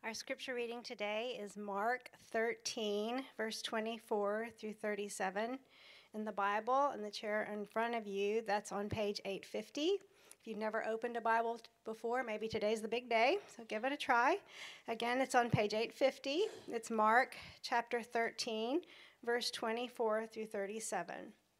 Our scripture reading today is Mark 13, verse 24 through 37. In the Bible, in the chair in front of you, that's on page 850. If you've never opened a Bible before, maybe today's the big day, so give it a try. Again, it's on page 850. It's Mark chapter 13, verse 24 through 37.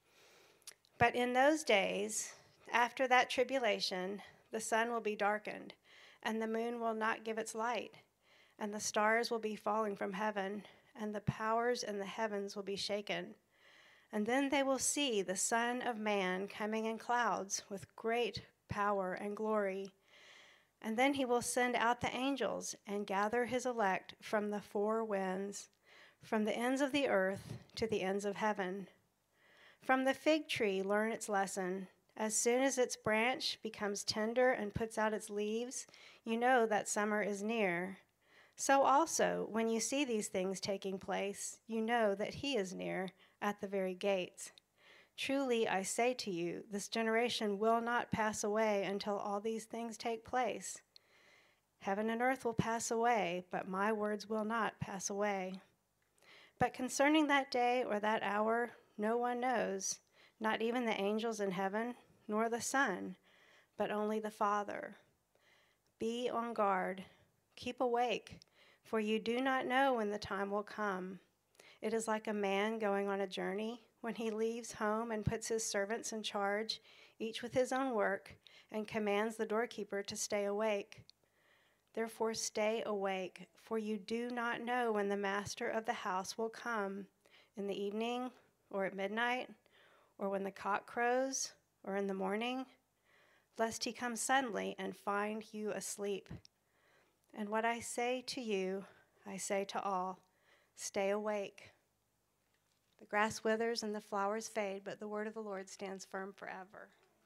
But in those days, after that tribulation, the sun will be darkened, and the moon will not give its light, and the stars will be falling from heaven, and the powers in the heavens will be shaken. And then they will see the Son of Man coming in clouds with great power and glory. And then he will send out the angels and gather his elect from the four winds, from the ends of the earth to the ends of heaven. From the fig tree learn its lesson. As soon as its branch becomes tender and puts out its leaves, you know that summer is near. So also, when you see these things taking place, you know that he is near at the very gates. Truly, I say to you, this generation will not pass away until all these things take place. Heaven and earth will pass away, but my words will not pass away. But concerning that day or that hour, no one knows, not even the angels in heaven, nor the Son, but only the Father. Be on guard. Keep awake, for you do not know when the time will come. It is like a man going on a journey when he leaves home and puts his servants in charge, each with his own work, and commands the doorkeeper to stay awake. Therefore stay awake, for you do not know when the master of the house will come, in the evening, or at midnight, or when the cock crows, or in the morning, lest he come suddenly and find you asleep. And what I say to you, I say to all, stay awake. The grass withers and the flowers fade, but the word of the Lord stands firm forever.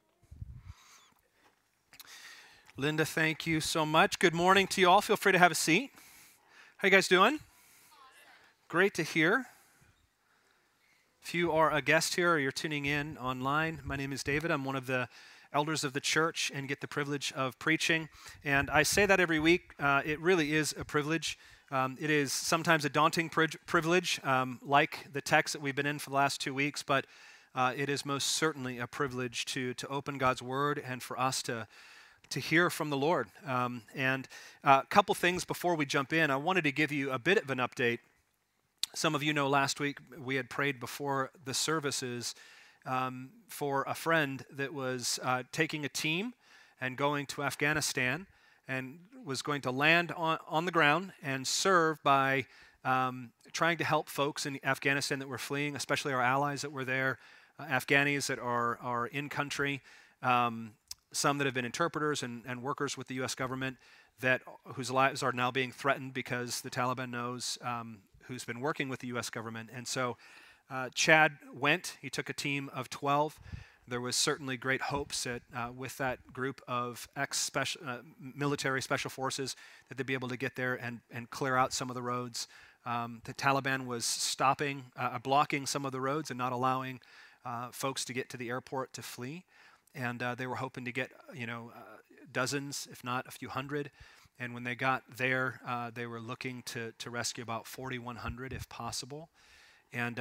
Linda, thank you so much. Good morning to you all. Feel free to have a seat. How you guys doing? Great to hear. If you are a guest here or you're tuning in online, my name is David. I'm one of the elders of the church and get the privilege of preaching. And I say that every week. It really is a privilege. It is sometimes a daunting privilege, like the text that we've been in for the last 2 weeks, but it is most certainly a privilege to open God's Word and for us to hear from the Lord. And a couple things before we jump in. I wanted to give you a bit of an update. Some of you know last week we had prayed before the services for a friend that was taking a team and going to Afghanistan and was going to land on the ground and serve by trying to help folks in Afghanistan that were fleeing, especially our allies that were there, Afghanis that are in country, some that have been interpreters and workers with the U.S. government whose lives are now being threatened because the Taliban knows who's been working with the U.S. government. And so Chad went. He took a team of 12. There was certainly great hopes that with that group of military special forces that they'd be able to get there and clear out some of the roads. The Taliban was blocking some of the roads and not allowing folks to get to the airport to flee. And they were hoping to get, dozens, if not a few hundred. And when they got there, they were looking to rescue about 4,100 if possible. And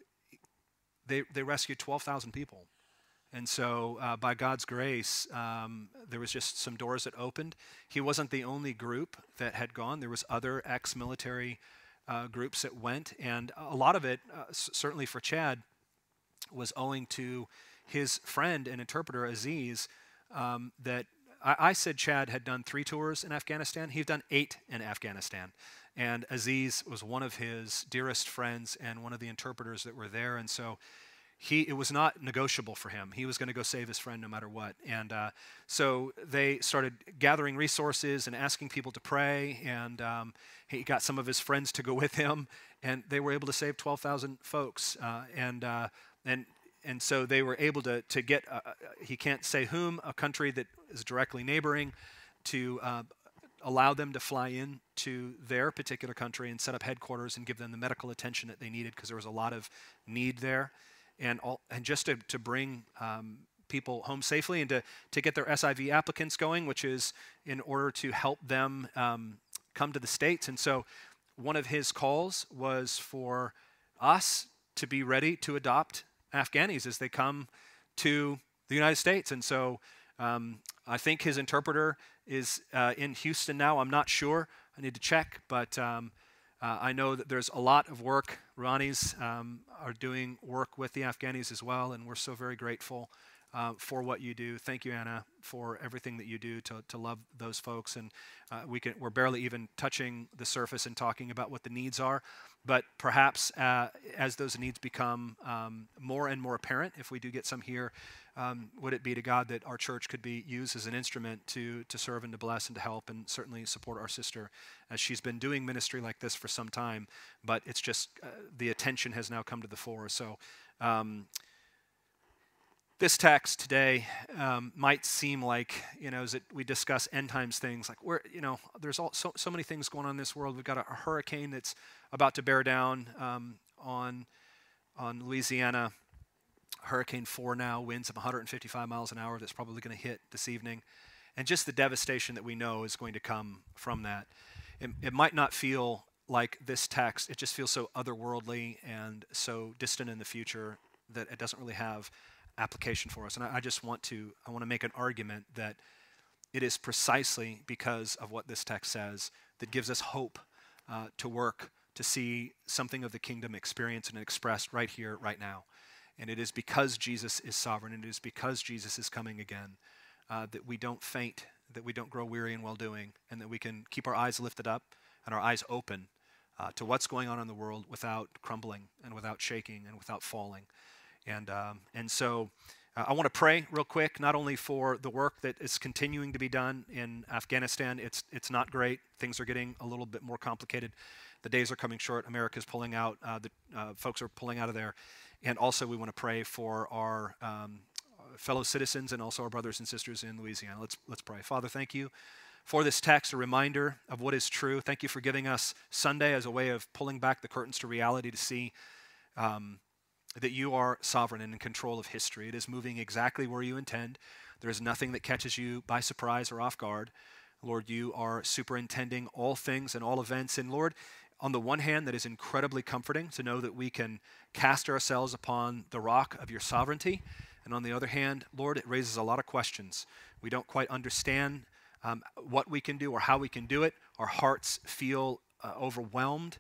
they rescued 12,000 people. And so by God's grace, there was just some doors that opened. He wasn't the only group that had gone. There was other ex-military groups that went. And a lot of it, certainly for Chad, was owing to his friend and interpreter, Aziz, that I said Chad had done 3 tours in Afghanistan. He'd done 8 in Afghanistan. And Aziz was one of his dearest friends and one of the interpreters that were there. And so it was not negotiable for him. He was going to go save his friend no matter what. And so they started gathering resources and asking people to pray. And he got some of his friends to go with him. And they were able to save 12,000 folks. And so they were able to get, he can't say whom, a country that is directly neighboring, to allow them to fly in to their particular country and set up headquarters and give them the medical attention that they needed, because there was a lot of need there. And just to bring people home safely and to get their SIV applicants going, which is in order to help them come to the States. And so one of his calls was for us to be ready to adopt Afghanis as they come to the United States. And so I think his interpreter is in Houston now. I'm not sure. I need to check, but I know that there's a lot of work. Ronnie's are doing work with the Afghanis as well, and we're so very grateful for what you do. Thank you, Anna, for everything that you do to love those folks. And we're barely even touching the surface and talking about what the needs are. But perhaps as those needs become more and more apparent, if we do get some here, would it be to God that our church could be used as an instrument to serve and to bless and to help and certainly support our sister, as she's been doing ministry like this for some time, but it's just the attention has now come to the fore. So this text today might seem like, as we discuss end times things, like there's so many things going on in this world. We've got a hurricane that's about to bear down on Louisiana. Hurricane 4 now, winds of 155 miles an hour that's probably going to hit this evening. And just the devastation that we know is going to come from that. It might not feel like this text, it just feels so otherworldly and so distant in the future that it doesn't really have application for us. And I want to make an argument that it is precisely because of what this text says that gives us hope to work to see something of the kingdom experienced and expressed right here, right now. And it is because Jesus is sovereign, and it is because Jesus is coming again, that we don't faint, that we don't grow weary in well-doing, and that we can keep our eyes lifted up and our eyes open to what's going on in the world without crumbling and without shaking and without falling. And so I want to pray real quick, not only for the work that is continuing to be done in Afghanistan. It's not great. Things are getting a little bit more complicated. The days are coming short. America's pulling out. The folks are pulling out of there. And also we want to pray for our fellow citizens and also our brothers and sisters in Louisiana. Let's pray. Father, thank you for this text, a reminder of what is true. Thank you for giving us Sunday as a way of pulling back the curtains to reality to see that you are sovereign and in control of history. It is moving exactly where you intend. There is nothing that catches you by surprise or off guard. Lord, you are superintending all things and all events. And Lord, on the one hand, that is incredibly comforting to know that we can cast ourselves upon the rock of your sovereignty. And on the other hand, Lord, it raises a lot of questions. We don't quite understand what we can do or how we can do it. Our hearts feel overwhelmed,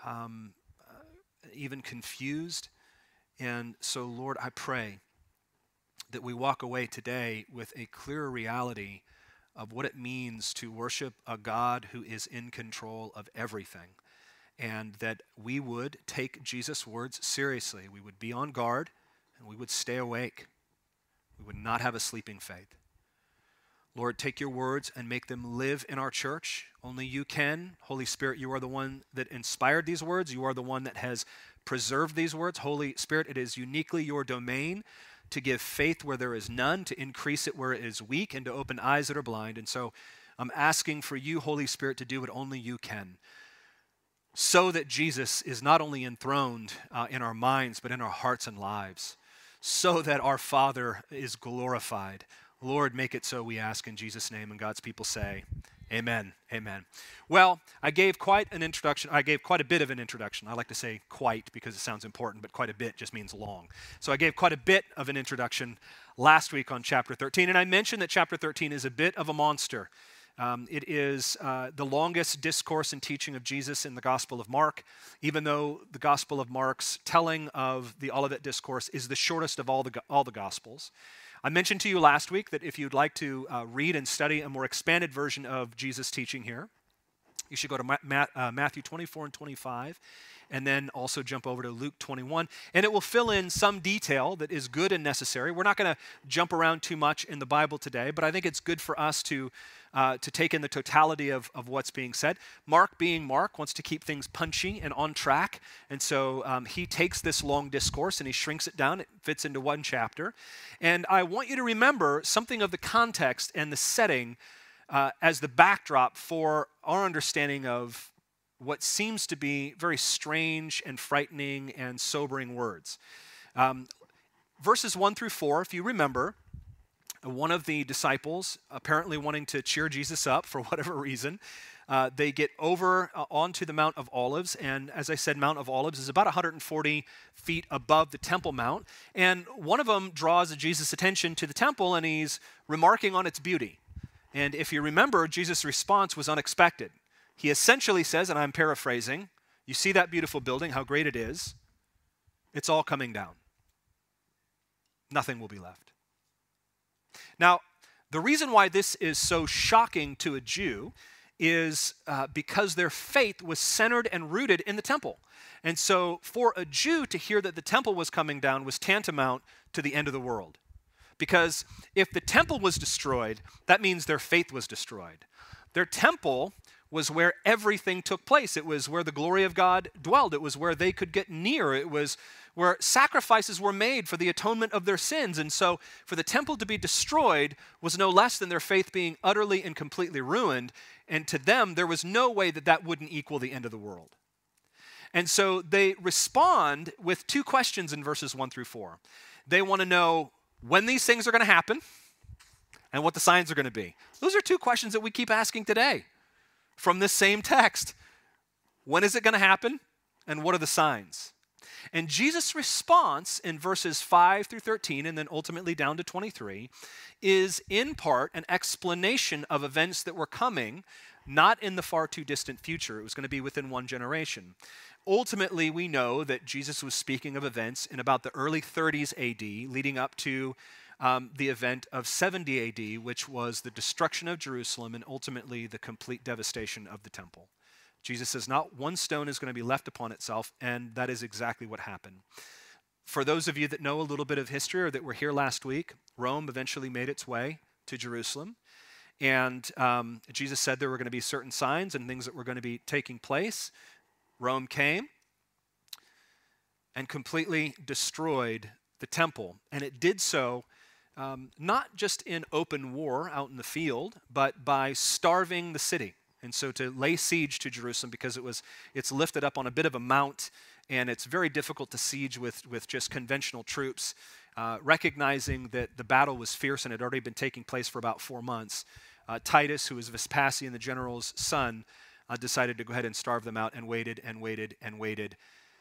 even confused. And so, Lord, I pray that we walk away today with a clearer reality of what it means to worship a God who is in control of everything. And that we would take Jesus' words seriously. We would be on guard, and we would stay awake. We would not have a sleeping faith. Lord, take your words and make them live in our church. Only you can. Holy Spirit, you are the one that inspired these words. You are the one that has preserved these words. Holy Spirit, it is uniquely your domain to give faith where there is none, to increase it where it is weak, and to open eyes that are blind. And so I'm asking for you, Holy Spirit, to do what only you can, so that Jesus is not only enthroned in our minds, but in our hearts and lives, so that our Father is glorified. Lord, make it so, we ask in Jesus' name, and God's people say, amen, amen. Well, I gave quite an introduction. I gave quite a bit of an introduction. I like to say quite because it sounds important, but quite a bit just means long. So I gave quite a bit of an introduction last week on chapter 13, and I mentioned that chapter 13 is a bit of a monster. It is the longest discourse and teaching of Jesus in the Gospel of Mark, even though the Gospel of Mark's telling of the Olivet Discourse is the shortest of all the Gospels. I mentioned to you last week that if you'd like to read and study a more expanded version of Jesus' teaching here, you should go to Matthew 24 and 25, and then also jump over to Luke 21, and it will fill in some detail that is good and necessary. We're not going to jump around too much in the Bible today, but I think it's good for us to take in the totality of what's being said. Mark, being Mark, wants to keep things punchy and on track, and so he takes this long discourse and he shrinks it down. It fits into one chapter, and I want you to remember something of the context and the setting as the backdrop for our understanding of what seems to be very strange and frightening and sobering words. Verses 1 through 4, if you remember, one of the disciples, apparently wanting to cheer Jesus up for whatever reason, They get over onto the Mount of Olives, and as I said, Mount of Olives is about 140 feet above the Temple Mount. And one of them draws Jesus' attention to the temple, and he's remarking on its beauty. And if you remember, Jesus' response was unexpected. He essentially says, and I'm paraphrasing, "You see that beautiful building, how great it is? It's all coming down. Nothing will be left." Now, the reason why this is so shocking to a Jew is because their faith was centered and rooted in the temple. And so for a Jew to hear that the temple was coming down was tantamount to the end of the world. Because if the temple was destroyed, that means their faith was destroyed. Their temple was where everything took place. It was where the glory of God dwelled. It was where they could get near. It was where sacrifices were made for the atonement of their sins. And so for the temple to be destroyed was no less than their faith being utterly and completely ruined. And to them, there was no way that that wouldn't equal the end of the world. And so they respond with two questions in verses 1 through 4. They want to know when these things are going to happen and what the signs are going to be. Those are two questions that we keep asking today from this same text. When is it going to happen and what are the signs? And Jesus' response in verses 5 through 13 and then ultimately down to 23 is in part an explanation of events that were coming, not in the far too distant future. It was going to be within one generation. Ultimately, we know that Jesus was speaking of events in about the early 30s AD, leading up to the event of 70 AD, which was the destruction of Jerusalem and ultimately the complete devastation of the temple. Jesus says not one stone is going to be left upon itself, and that is exactly what happened. For those of you that know a little bit of history or that were here last week, Rome eventually made its way to Jerusalem. And Jesus said there were going to be certain signs and things that were going to be taking place. Rome came and completely destroyed the temple. And it did so not just in open war out in the field, but by starving the city. And so to lay siege to Jerusalem, because it's lifted up on a bit of a mount, and it's very difficult to siege with just conventional troops, recognizing that the battle was fierce and had already been taking place for about 4 months. Titus, who was Vespasian, the general's son, decided to go ahead and starve them out, and waited and waited and waited.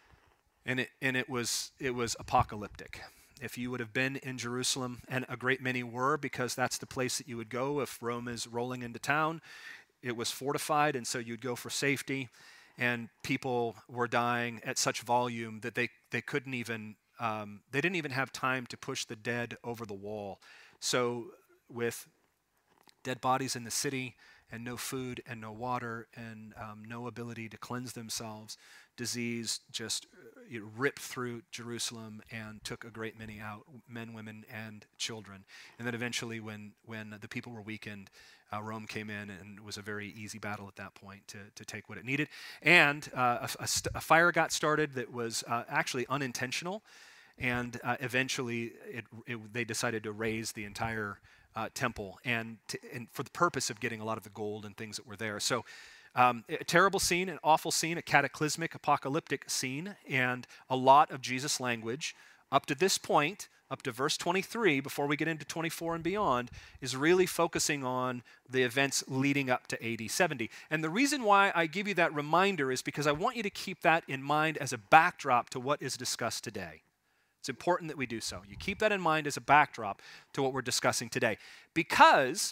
And it was apocalyptic. If you would have been in Jerusalem, and a great many were, because that's the place that you would go if Rome is rolling into town. It was fortified, and so you'd go for safety, and people were dying at such volume that they couldn't even, they didn't even have time to push the dead over the wall. So with dead bodies in the city, and no food and no water and no ability to cleanse themselves, disease just ripped through Jerusalem and took a great many out, men, women, and children. And then eventually when the people were weakened, Rome came in, and it was a very easy battle at that point to take what it needed. And a fire got started that was actually unintentional, and eventually they decided to raze the entire temple, and for the purpose of getting a lot of the gold and things that were there. So a terrible scene, an awful scene, a cataclysmic, apocalyptic scene, and a lot of Jesus' language up to this point, up to verse 23, before we get into 24 and beyond, is really focusing on the events leading up to AD 70. And the reason why I give you that reminder is because I want you to keep that in mind as a backdrop to what is discussed today. It's important that we do so. You keep that in mind as a backdrop to what we're discussing today. Because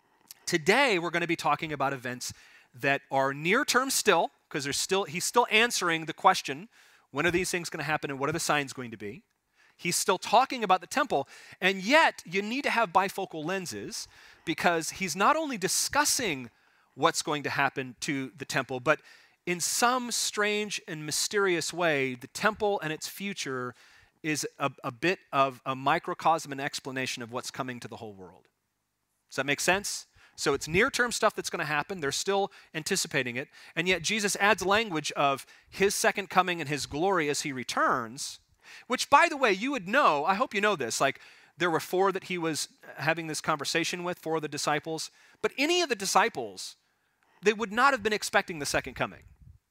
today we're going to be talking about events that are near term still, because he's still answering the question, when are these things going to happen and what are the signs going to be? He's still talking about the temple, and yet you need to have bifocal lenses, because he's not only discussing what's going to happen to the temple, but in some strange and mysterious way, the temple and its future is a bit of a microcosm and explanation of what's coming to the whole world. Does that make sense? So it's near-term stuff that's going to happen. They're still anticipating it. And yet Jesus adds language of his second coming and his glory as he returns, which, by the way, you would know, I hope you know this, like there were 4 that he was having this conversation with, 4 of the disciples. But any of the disciples, they would not have been expecting the second coming.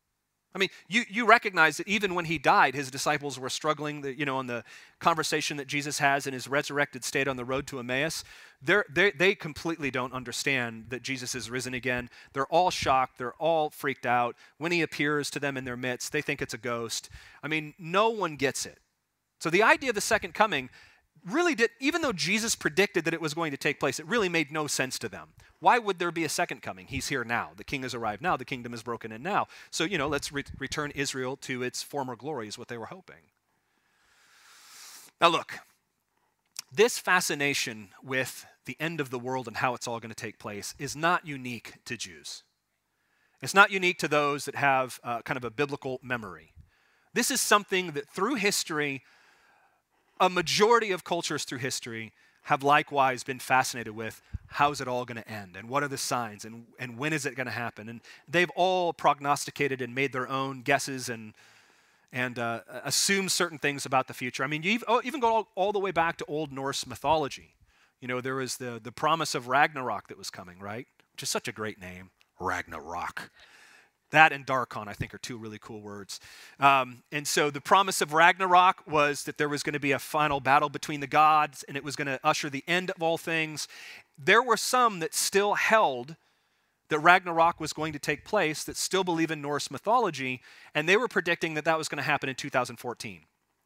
I mean, you recognize that even when he died, his disciples were struggling, in the conversation that Jesus has in his resurrected state on the road to Emmaus. They completely don't understand that Jesus is risen again. They're all shocked. They're all freaked out. When he appears to them in their midst, they think it's a ghost. I mean, no one gets it. So the idea of the second coming really did, even though Jesus predicted that it was going to take place, it really made no sense to them. Why would there be a second coming? He's here now. The king has arrived now. The kingdom is broken in now. So, let's return Israel to its former glory is what they were hoping. Now look, this fascination with the end of the world and how it's all going to take place is not unique to Jews. It's not unique to those that have kind of a biblical memory. This is something that through history, a majority of cultures through history have likewise been fascinated with. How's it all going to end? And what are the signs? And when is it going to happen? And they've all prognosticated and made their own guesses and assumed certain things about the future. I mean, you even go all the way back to Old Norse mythology. There was the promise of Ragnarok that was coming, right? Which is such a great name, Ragnarok. That and Darkon, I think, are two really cool words. And so the promise of Ragnarok was that there was going to be a final battle between the gods, and it was going to usher the end of all things. There were some that still held that Ragnarok was going to take place, that still believe in Norse mythology, and they were predicting that that was going to happen in 2014.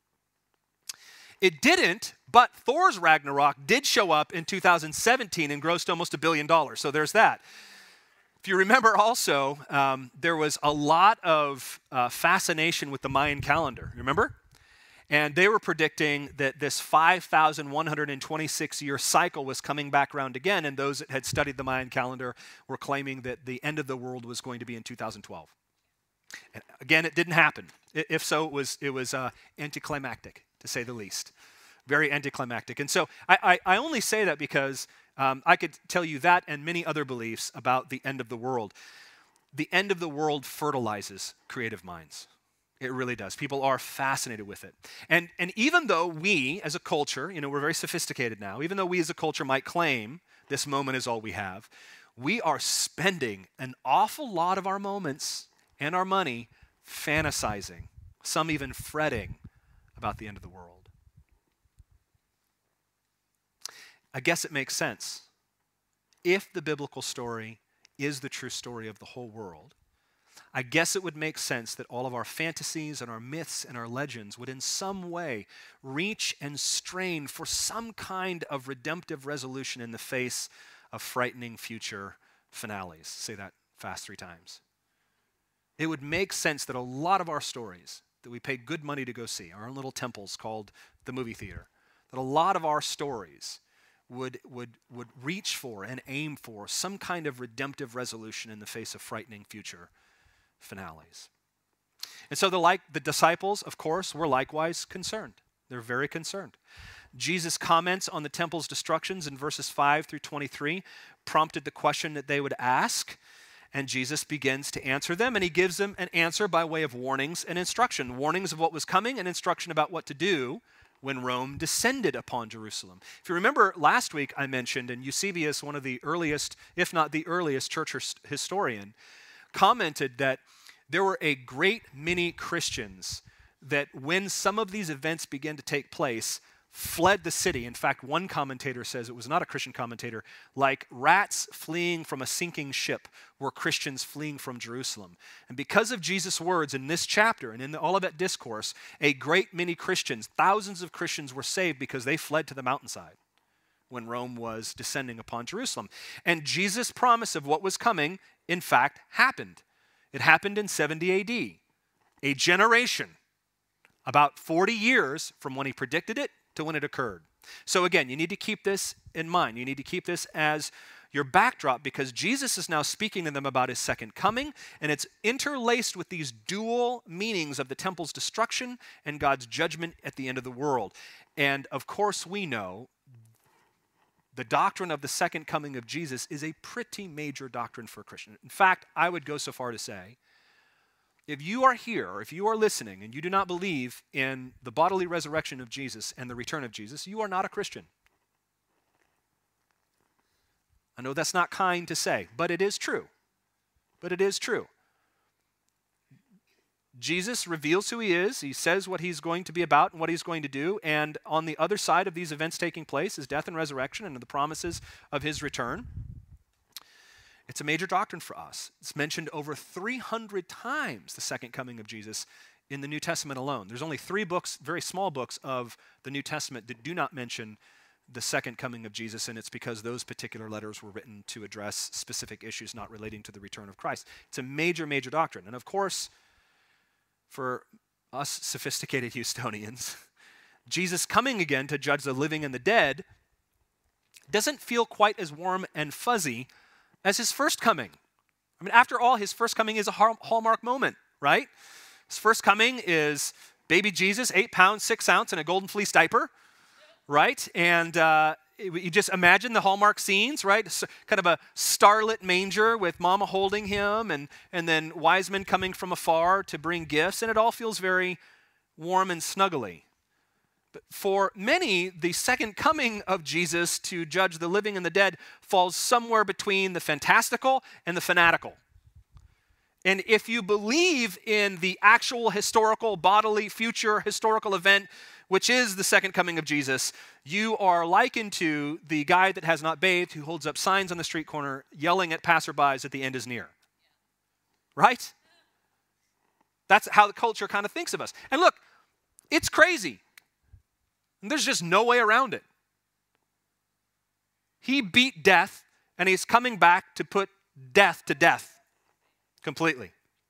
It didn't, but Thor's Ragnarok did show up in 2017 and grossed almost $1 billion. So there's that. If you remember also, there was a lot of fascination with the Mayan calendar, remember? And they were predicting that this 5,126-year cycle was coming back around again, and those that had studied the Mayan calendar were claiming that the end of the world was going to be in 2012. And again, it didn't happen. If so, it was anticlimactic, to say the least. Very anticlimactic. And so I only say that because I could tell you that and many other beliefs about the end of the world. The end of the world fertilizes creative minds. It really does. People are fascinated with it. And even though we as a culture, we're very sophisticated now, even though we as a culture might claim this moment is all we have, we are spending an awful lot of our moments and our money fantasizing, some even fretting about the end of the world. I guess it makes sense. If the biblical story is the true story of the whole world, I guess it would make sense that all of our fantasies and our myths and our legends would in some way reach and strain for some kind of redemptive resolution in the face of frightening future finales. Say that fast 3 times. It would make sense that a lot of our stories that we pay good money to go see, our own little temples called the movie theater, that a lot of our stories would reach for and aim for some kind of redemptive resolution in the face of frightening future finales. And so the disciples, of course, were likewise concerned. They're very concerned. Jesus' comments on the temple's destructions in verses 5 through 23 prompted the question that they would ask, and Jesus begins to answer them, and he gives them an answer by way of warnings and instruction. Warnings of what was coming and instruction about what to do when Rome descended upon Jerusalem. If you remember last week I mentioned, and Eusebius, one of the earliest, if not the earliest church historian, commented that there were a great many Christians that when some of these events began to take place, fled the city. In fact, one commentator says, it was not a Christian commentator, like rats fleeing from a sinking ship were Christians fleeing from Jerusalem. And because of Jesus' words in this chapter and in the Olivet Discourse, a great many Christians, thousands of Christians were saved because they fled to the mountainside when Rome was descending upon Jerusalem. And Jesus' promise of what was coming, in fact, happened. It happened in 70 AD, a generation, about 40 years from when he predicted it to when it occurred. So again, you need to keep this in mind. You need to keep this as your backdrop because Jesus is now speaking to them about his second coming, and it's interlaced with these dual meanings of the temple's destruction and God's judgment at the end of the world. And of course, we know the doctrine of the second coming of Jesus is a pretty major doctrine for a Christian. In fact, I would go so far to say, if you are here, or if you are listening, and you do not believe in the bodily resurrection of Jesus and the return of Jesus, you are not a Christian. I know that's not kind to say, but it is true. But it is true. Jesus reveals who he is. He says what he's going to be about and what he's going to do. And on the other side of these events taking place is death and resurrection and the promises of his return. It's a major doctrine for us. It's mentioned over 300 times, the second coming of Jesus, in the New Testament alone. There's only 3 books, very small books of the New Testament that do not mention the second coming of Jesus, and it's because those particular letters were written to address specific issues not relating to the return of Christ. It's a major, major doctrine. And of course, for us sophisticated Houstonians, Jesus coming again to judge the living and the dead doesn't feel quite as warm and fuzzy as his first coming. I mean, after all, his first coming is a hallmark moment, right? His first coming is baby Jesus, 8 pounds, 6 ounces, in a golden fleece diaper, right? And you just imagine the hallmark scenes, right? So, kind of a starlit manger with mama holding him and then wise men coming from afar to bring gifts, and it all feels very warm and snuggly. But for many, the second coming of Jesus to judge the living and the dead falls somewhere between the fantastical and the fanatical. And if you believe in the actual historical, bodily, future historical event, which is the second coming of Jesus, you are likened to the guy that has not bathed who holds up signs on the street corner yelling at passerbys that the end is near. Right? That's how the culture kind of thinks of us. And look, it's crazy. And there's just no way around it. He beat death, and he's coming back to put death to death completely.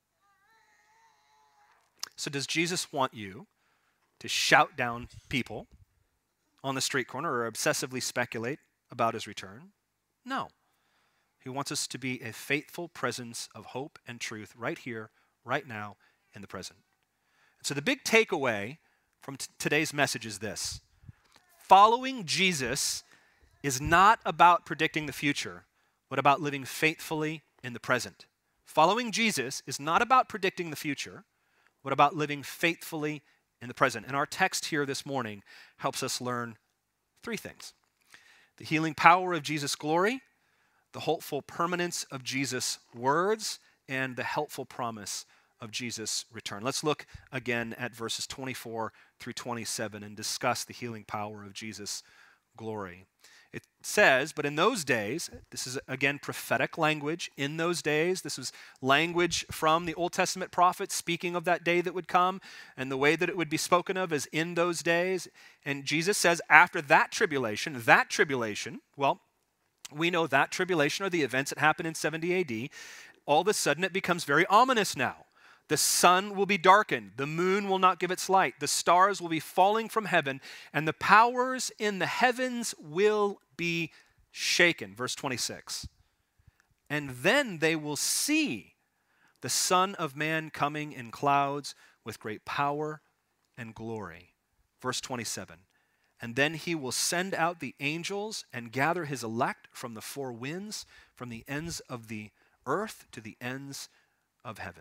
So does Jesus want you to shout down people on the street corner or obsessively speculate about his return? No. He wants us to be a faithful presence of hope and truth right here, right now, in the present. So the big takeaway from today's message is this: following Jesus is not about predicting the future, but about living faithfully in the present. Following Jesus is not about predicting the future, but about living faithfully in the present. And our text here this morning helps us learn 3 things: the healing power of Jesus' glory, the hopeful permanence of Jesus' words, and the helpful promise of Jesus' return. Let's look again at verses 24 through 27 and discuss the healing power of Jesus' glory. It says, but in those days, this is again prophetic language, in those days, this was language from the Old Testament prophets speaking of that day that would come, and the way that it would be spoken of is in those days. And Jesus says, after that tribulation, well, we know that tribulation are the events that happened in 70 AD. All of a sudden it becomes very ominous now. The sun will be darkened, the moon will not give its light, the stars will be falling from heaven, and the powers in the heavens will be shaken. Verse 26. And then they will see the Son of Man coming in clouds with great power and glory. Verse 27. And then he will send out the angels and gather his elect from the 4 winds, from the ends of the earth to the ends of heaven.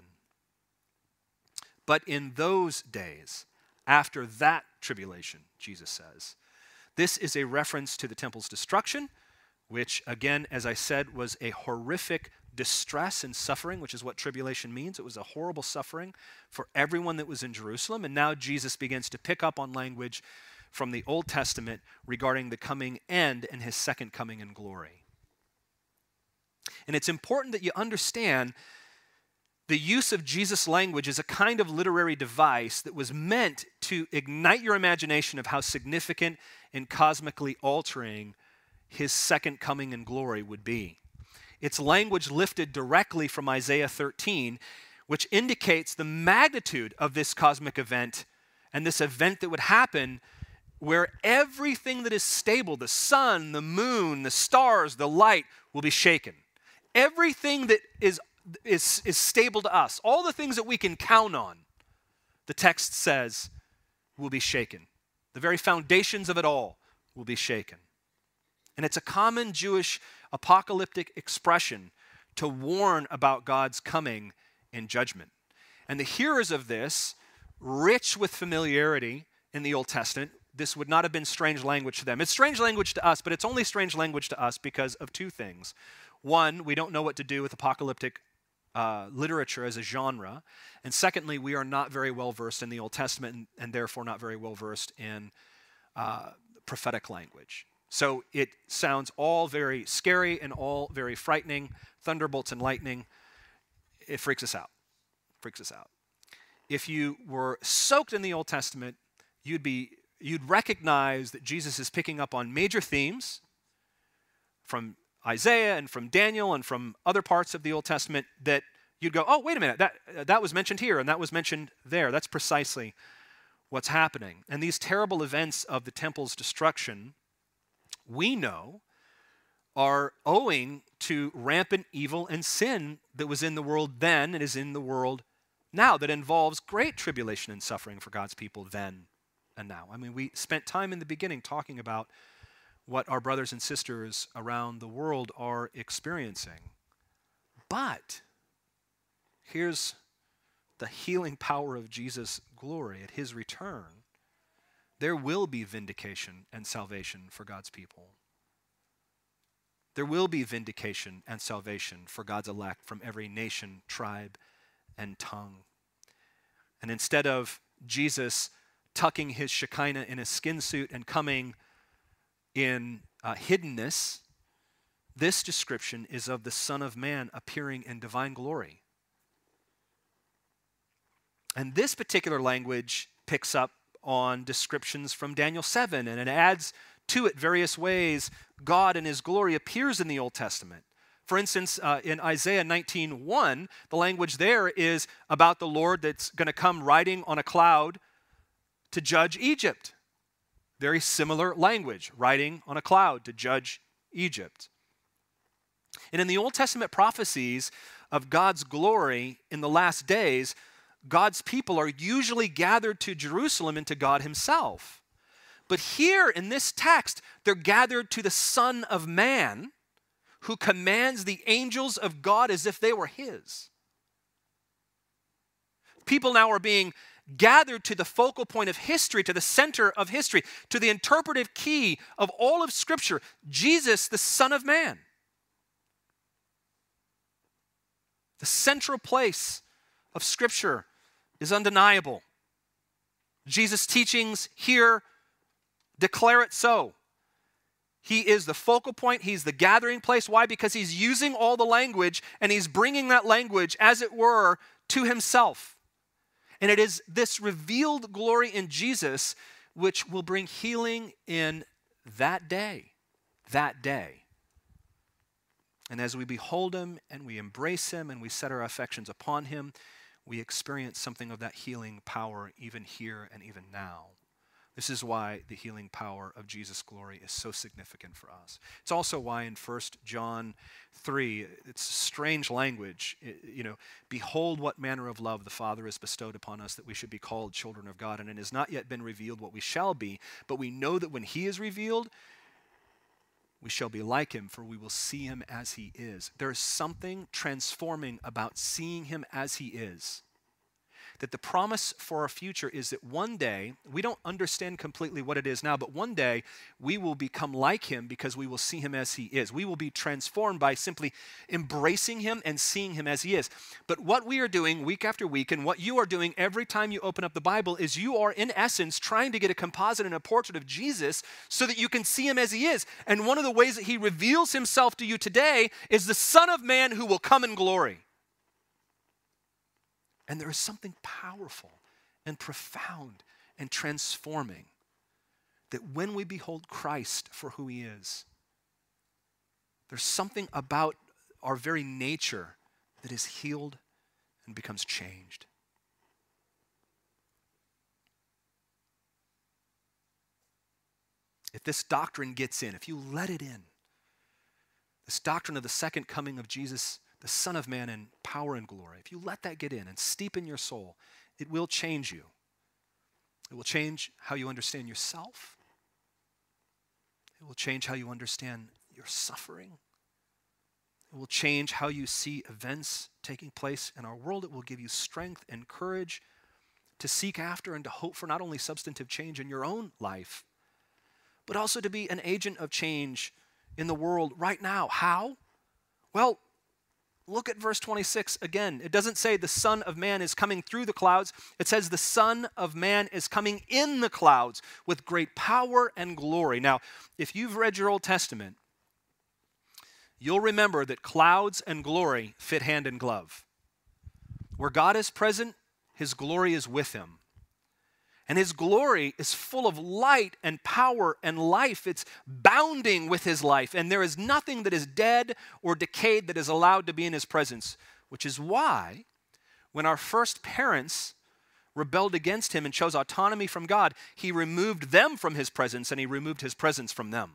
But in those days, after that tribulation, Jesus says, this is a reference to the temple's destruction, which again, as I said, was a horrific distress and suffering, which is what tribulation means. It was a horrible suffering for everyone that was in Jerusalem. And now Jesus begins to pick up on language from the Old Testament regarding the coming end and his second coming in glory. And it's important that you understand the use of Jesus' language is a kind of literary device that was meant to ignite your imagination of how significant and cosmically altering his second coming in glory would be. It's language lifted directly from Isaiah 13, which indicates the magnitude of this cosmic event and this event that would happen where everything that is stable, the sun, the moon, the stars, the light, will be shaken. Everything that is stable to us, all the things that we can count on, the text says will be shaken. The very foundations of it all will be shaken. And it's a common Jewish apocalyptic expression to warn about God's coming in judgment. And the hearers of this, rich with familiarity in the Old Testament, this would not have been strange language to them. It's strange language to us, but it's only strange language to us because of 2 things. One, we don't know what to do with apocalyptic literature as a genre. And secondly, we are not very well versed in the Old Testament and therefore not very well versed in prophetic language. So it sounds all very scary and all very frightening. Thunderbolts and lightning. It freaks us out. Freaks us out. If you were soaked in the Old Testament, you'd recognize that Jesus is picking up on major themes from Isaiah and from Daniel and from other parts of the Old Testament that you'd go, oh, wait a minute, that was mentioned here and that was mentioned there. That's precisely what's happening. And these terrible events of the temple's destruction, we know, are owing to rampant evil and sin that was in the world then and is in the world now, that involves great tribulation and suffering for God's people then and now. I mean, we spent time in the beginning talking about what our brothers and sisters around the world are experiencing. But here's the healing power of Jesus' glory at his return. There will be vindication and salvation for God's people. There will be vindication and salvation for God's elect from every nation, tribe, and tongue. And instead of Jesus tucking his Shekinah in a skin suit and coming in hiddenness, this description is of the Son of Man appearing in divine glory. And this particular language picks up on descriptions from Daniel 7, and it adds to it various ways God in his glory appears in the Old Testament. For instance, in Isaiah 19:1, the language there is about the Lord that's going to come riding on a cloud to judge Egypt. Very similar language, riding on a cloud to judge Egypt. And in the Old Testament prophecies of God's glory in the last days, God's people are usually gathered to Jerusalem and to God himself. But here in this text, they're gathered to the Son of Man, who commands the angels of God as if they were his. People now are being gathered to the focal point of history, to the center of history, to the interpretive key of all of Scripture, Jesus, the Son of Man. The central place of Scripture is undeniable. Jesus' teachings here declare it so. He is the focal point. He's the gathering place. Why? Because he's using all the language and he's bringing that language, as it were, to himself. And it is this revealed glory in Jesus which will bring healing in that day. That day. And as we behold him and we embrace him and we set our affections upon him, we experience something of that healing power even here and even now. This is why the healing power of Jesus' glory is so significant for us. It's also why in 1 John 3, it's strange language. Behold what manner of love the Father has bestowed upon us that we should be called children of God. And it has not yet been revealed what we shall be, but we know that when he is revealed, we shall be like him, for we will see him as he is. There is something transforming about seeing him as he is. That the promise for our future is that one day, we don't understand completely what it is now, but one day we will become like him because we will see him as he is. We will be transformed by simply embracing him and seeing him as he is. But what we are doing week after week and what you are doing every time you open up the Bible is you are in essence trying to get a composite and a portrait of Jesus so that you can see him as he is. And one of the ways that he reveals himself to you today is the Son of Man who will come in glory. And there is something powerful and profound and transforming that when we behold Christ for who he is, there's something about our very nature that is healed and becomes changed. If this doctrine gets in, if you let it in, this doctrine of the second coming of Jesus, the Son of Man in power and glory, if you let that get in and steep in your soul, it will change you. It will change how you understand yourself. It will change how you understand your suffering. It will change how you see events taking place in our world. It will give you strength and courage to seek after and to hope for not only substantive change in your own life, but also to be an agent of change in the world right now. How? Well, look at verse 26 again. It doesn't say the Son of Man is coming through the clouds. It says the Son of Man is coming in the clouds with great power and glory. Now, if you've read your Old Testament, you'll remember that clouds and glory fit hand in glove. Where God is present, his glory is with him. And his glory is full of light and power and life. It's bounding with his life. And there is nothing that is dead or decayed that is allowed to be in his presence, which is why when our first parents rebelled against him and chose autonomy from God, he removed them from his presence and he removed his presence from them.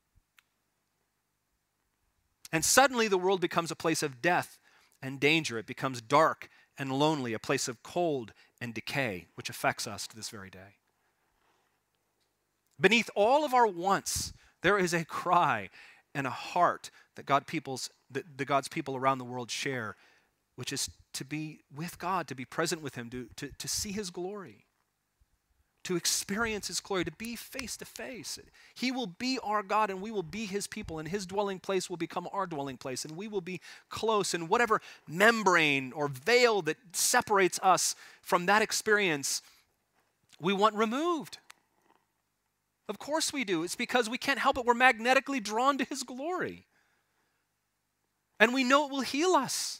And suddenly the world becomes a place of death and danger. It becomes dark and lonely, a place of cold and decay, which affects us to this very day. Beneath all of our wants, there is a cry and a heart that God's people around the world share, which is to be with God, to be present with him, to see his glory, to experience his glory, to be face to face. He will be our God and we will be his people, and his dwelling place will become our dwelling place, and we will be close, and whatever membrane or veil that separates us from that experience, we want removed. Of course we do. It's because we can't help it. We're magnetically drawn to his glory. And we know it will heal us.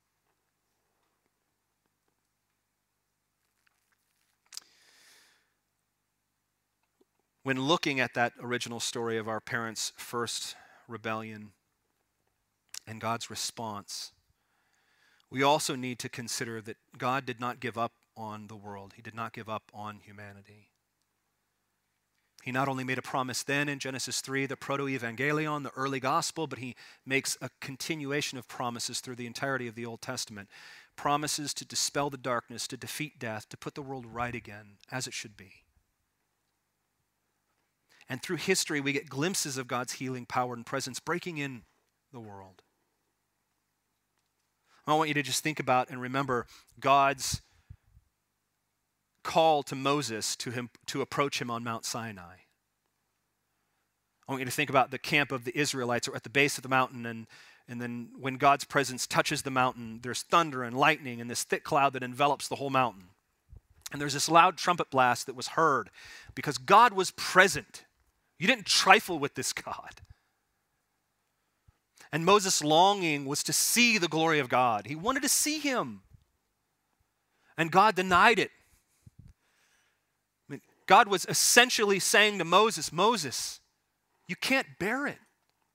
When looking at that original story of our parents' first rebellion and God's response, we also need to consider that God did not give up on the world. He did not give up on humanity. He not only made a promise then in Genesis 3, the proto-evangelion, the early gospel, but he makes a continuation of promises through the entirety of the Old Testament. Promises to dispel the darkness, to defeat death, to put the world right again as it should be. And through history, we get glimpses of God's healing power and presence breaking in the world. I want you to just think about and remember God's call to Moses to approach him on Mount Sinai. I want you to think about the camp of the Israelites at the base of the mountain, and then when God's presence touches the mountain, there's thunder and lightning and this thick cloud that envelops the whole mountain. And there's this loud trumpet blast that was heard because God was present. You didn't trifle with this God. And Moses' longing was to see the glory of God. He wanted to see him. And God denied it. God was essentially saying to Moses, Moses, you can't bear it.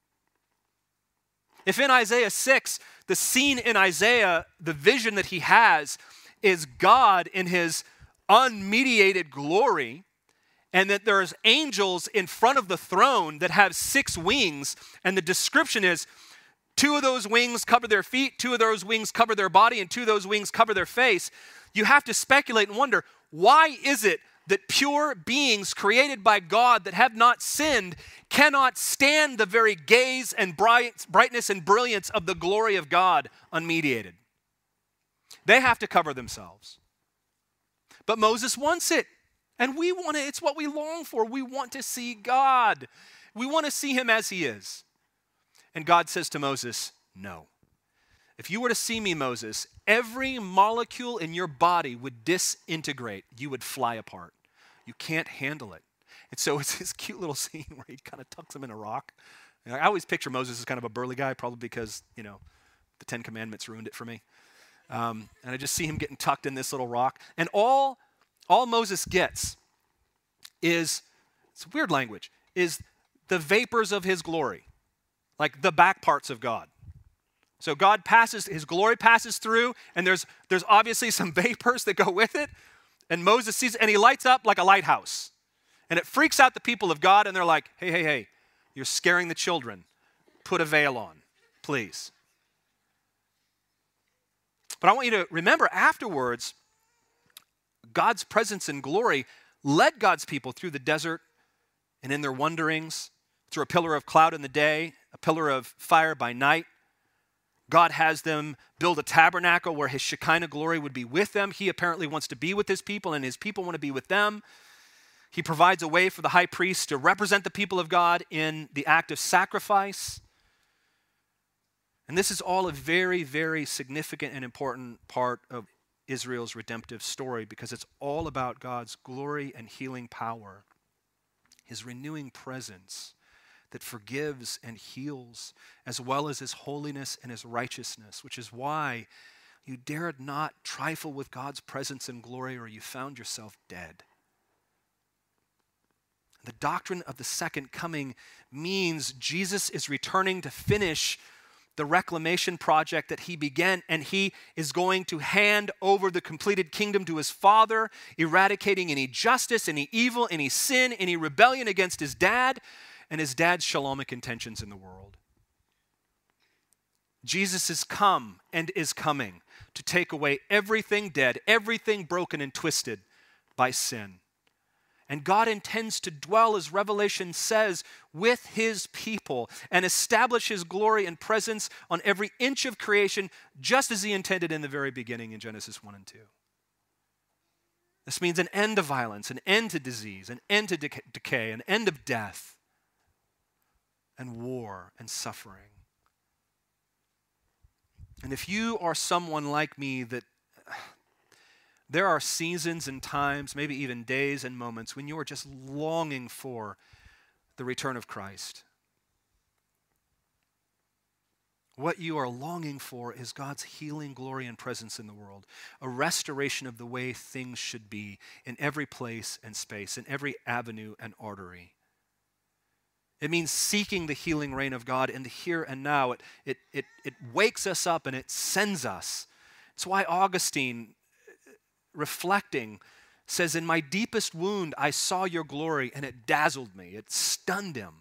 If in Isaiah 6, the scene in Isaiah, the vision that he has is God in his unmediated glory, and that there's angels in front of the throne that have 6 wings, and the description is 2 of those wings cover their feet, 2 of those wings cover their body, and 2 of those wings cover their face. You have to speculate and wonder, why is it that pure beings created by God that have not sinned cannot stand the very gaze and brightness and brilliance of the glory of God unmediated? They have to cover themselves. But Moses wants it. And we want it. It's what we long for. We want to see God. We want to see him as he is. And God says to Moses, no. If you were to see me, Moses, every molecule in your body would disintegrate. You would fly apart. You can't handle it. And so it's this cute little scene where he kind of tucks him in a rock. And I always picture Moses as kind of a burly guy, probably because, the 10 Commandments ruined it for me. And I just see him getting tucked in this little rock. And all Moses gets is, it's weird language, is the vapors of his glory, like the back parts of God. So God his glory passes through, and there's obviously some vapors that go with it, and Moses sees it, and he lights up like a lighthouse. And it freaks out the people of God, and they're like, hey, you're scaring the children. Put a veil on, please. But I want you to remember afterwards, God's presence and glory led God's people through the desert and in their wanderings, through a pillar of cloud in the day, a pillar of fire by night. God has them build a tabernacle where his Shekinah glory would be with them. He apparently wants to be with his people, and his people want to be with them. He provides a way for the high priest to represent the people of God in the act of sacrifice. And this is all a very, very significant and important part of Israel's redemptive story because it's all about God's glory and healing power, his renewing presence that forgives and heals, as well as his holiness and his righteousness, which is why you dared not trifle with God's presence and glory or you found yourself dead. The doctrine of the second coming means Jesus is returning to finish the reclamation project that he began, and he is going to hand over the completed kingdom to his Father, eradicating any justice, any evil, any sin, any rebellion against his dad, and his dad's shalomik intentions in the world. Jesus has come and is coming to take away everything dead, everything broken and twisted by sin. And God intends to dwell, as Revelation says, with his people and establish his glory and presence on every inch of creation, just as he intended in the very beginning in Genesis 1 and 2. This means an end to violence, an end to disease, an end to decay, an end of death and war and suffering. And if you are someone like me that there are seasons and times, maybe even days and moments when you are just longing for the return of Christ. What you are longing for is God's healing glory and presence in the world, a restoration of the way things should be in every place and space, in every avenue and artery. It means seeking the healing reign of God in the here and now. It wakes us up and it sends us. It's why Augustine, reflecting, says, "In my deepest wound I saw your glory and it dazzled me." It stunned him.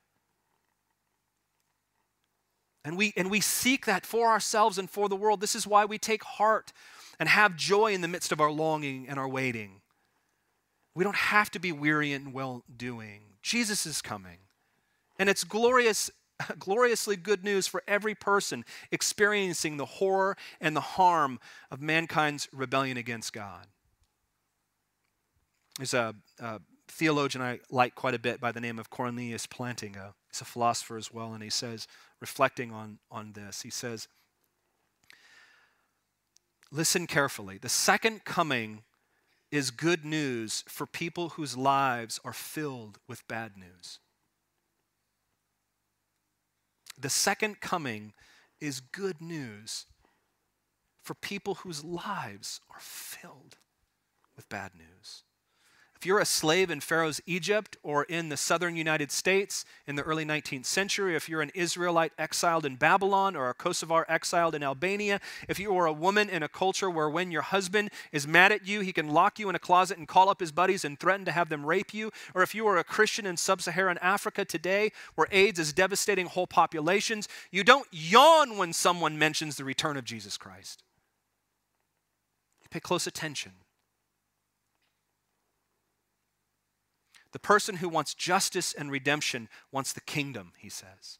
And we seek that for ourselves and for the world. This is why we take heart and have joy in the midst of our longing and our waiting. We don't have to be weary in well-doing. Jesus is coming. And it's gloriously good news for every person experiencing the horror and the harm of mankind's rebellion against God. There's a theologian I like quite a bit by the name of Cornelius Plantinga. He's a philosopher as well, and he says, reflecting on this, he says, listen carefully. The second coming is good news for people whose lives are filled with bad news. The second coming is good news for people whose lives are filled with bad news. If you're a slave in Pharaoh's Egypt or in the southern United States in the early 19th century, if you're an Israelite exiled in Babylon or a Kosovar exiled in Albania, if you are a woman in a culture where when your husband is mad at you, he can lock you in a closet and call up his buddies and threaten to have them rape you, or if you are a Christian in sub-Saharan Africa today where AIDS is devastating whole populations, you don't yawn when someone mentions the return of Jesus Christ. You pay close attention. The person who wants justice and redemption wants the kingdom, he says.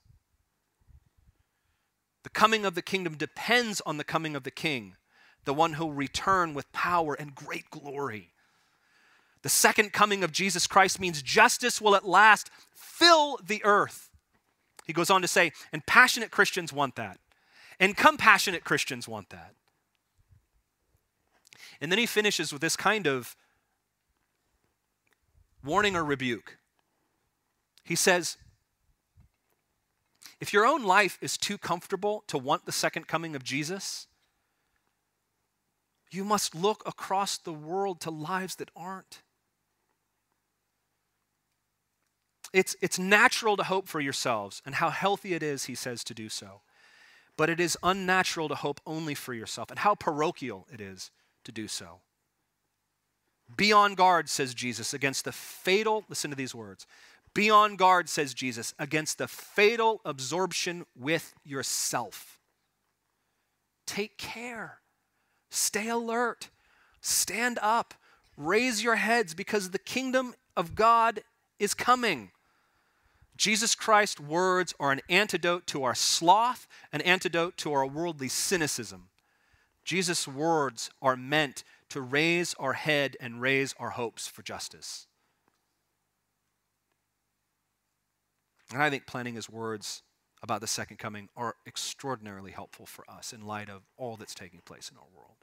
The coming of the kingdom depends on the coming of the king, the one who will return with power and great glory. The second coming of Jesus Christ means justice will at last fill the earth. He goes on to say, and passionate Christians want that. And compassionate Christians want that. And then he finishes with this kind of warning or rebuke. He says, if your own life is too comfortable to want the second coming of Jesus, you must look across the world to lives that aren't. It's natural to hope for yourselves, and how healthy it is, he says, to do so. But it is unnatural to hope only for yourself, and how parochial it is to do so. Be on guard, says Jesus, against the fatal, listen to these words, be on guard, says Jesus, against the fatal absorption with yourself. Take care. Stay alert. Stand up. Raise your heads because the kingdom of God is coming. Jesus Christ's words are an antidote to our sloth, an antidote to our worldly cynicism. Jesus' words are meant to raise our head and raise our hopes for justice. And I think planning his words about the second coming are extraordinarily helpful for us in light of all that's taking place in our world.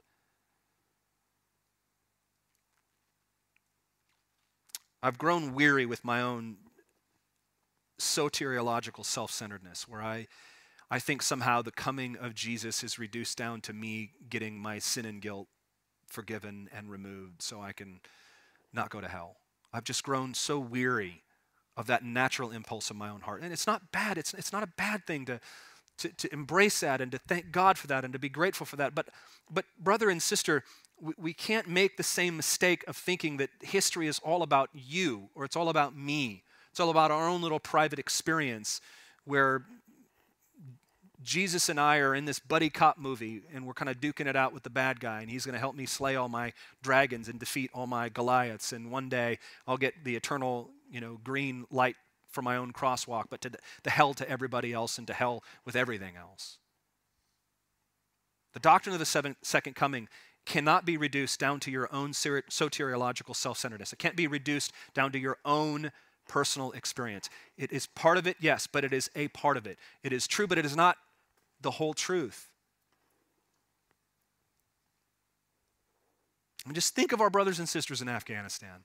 I've grown weary with my own soteriological self-centeredness, where I think somehow the coming of Jesus is reduced down to me getting my sin and guilt forgiven and removed so I can not go to hell. I've just grown so weary of that natural impulse of my own heart. And it's not bad. It's not a bad thing to embrace that and to thank God for that and to be grateful for that. But brother and sister, we can't make the same mistake of thinking that history is all about you or it's all about me. It's all about our own little private experience where Jesus and I are in this buddy cop movie and we're kind of duking it out with the bad guy and he's going to help me slay all my dragons and defeat all my Goliaths, and one day I'll get the eternal, green light for my own crosswalk, but to the hell to everybody else and to hell with everything else. The doctrine of the second coming cannot be reduced down to your own soteriological self-centeredness. It can't be reduced down to your own personal experience. It is part of it, yes, but it is a part of it. It is true, but it is not the whole truth. I mean, just think of our brothers and sisters in Afghanistan.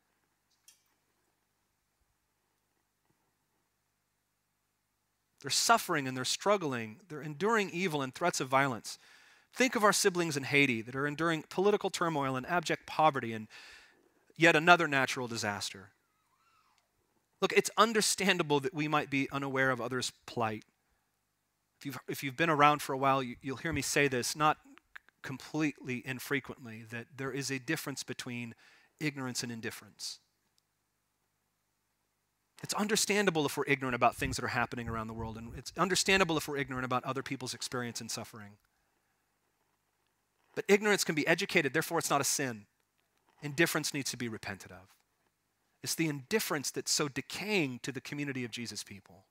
They're suffering and they're struggling. They're enduring evil and threats of violence. Think of our siblings in Haiti that are enduring political turmoil and abject poverty and yet another natural disaster. Look, it's understandable that we might be unaware of others' plight. If you've been around for a while, you'll hear me say this, not completely infrequently, that there is a difference between ignorance and indifference. It's understandable if we're ignorant about things that are happening around the world, and it's understandable if we're ignorant about other people's experience and suffering. But ignorance can be educated, therefore it's not a sin. Indifference needs to be repented of. It's the indifference that's so decaying to the community of Jesus' people.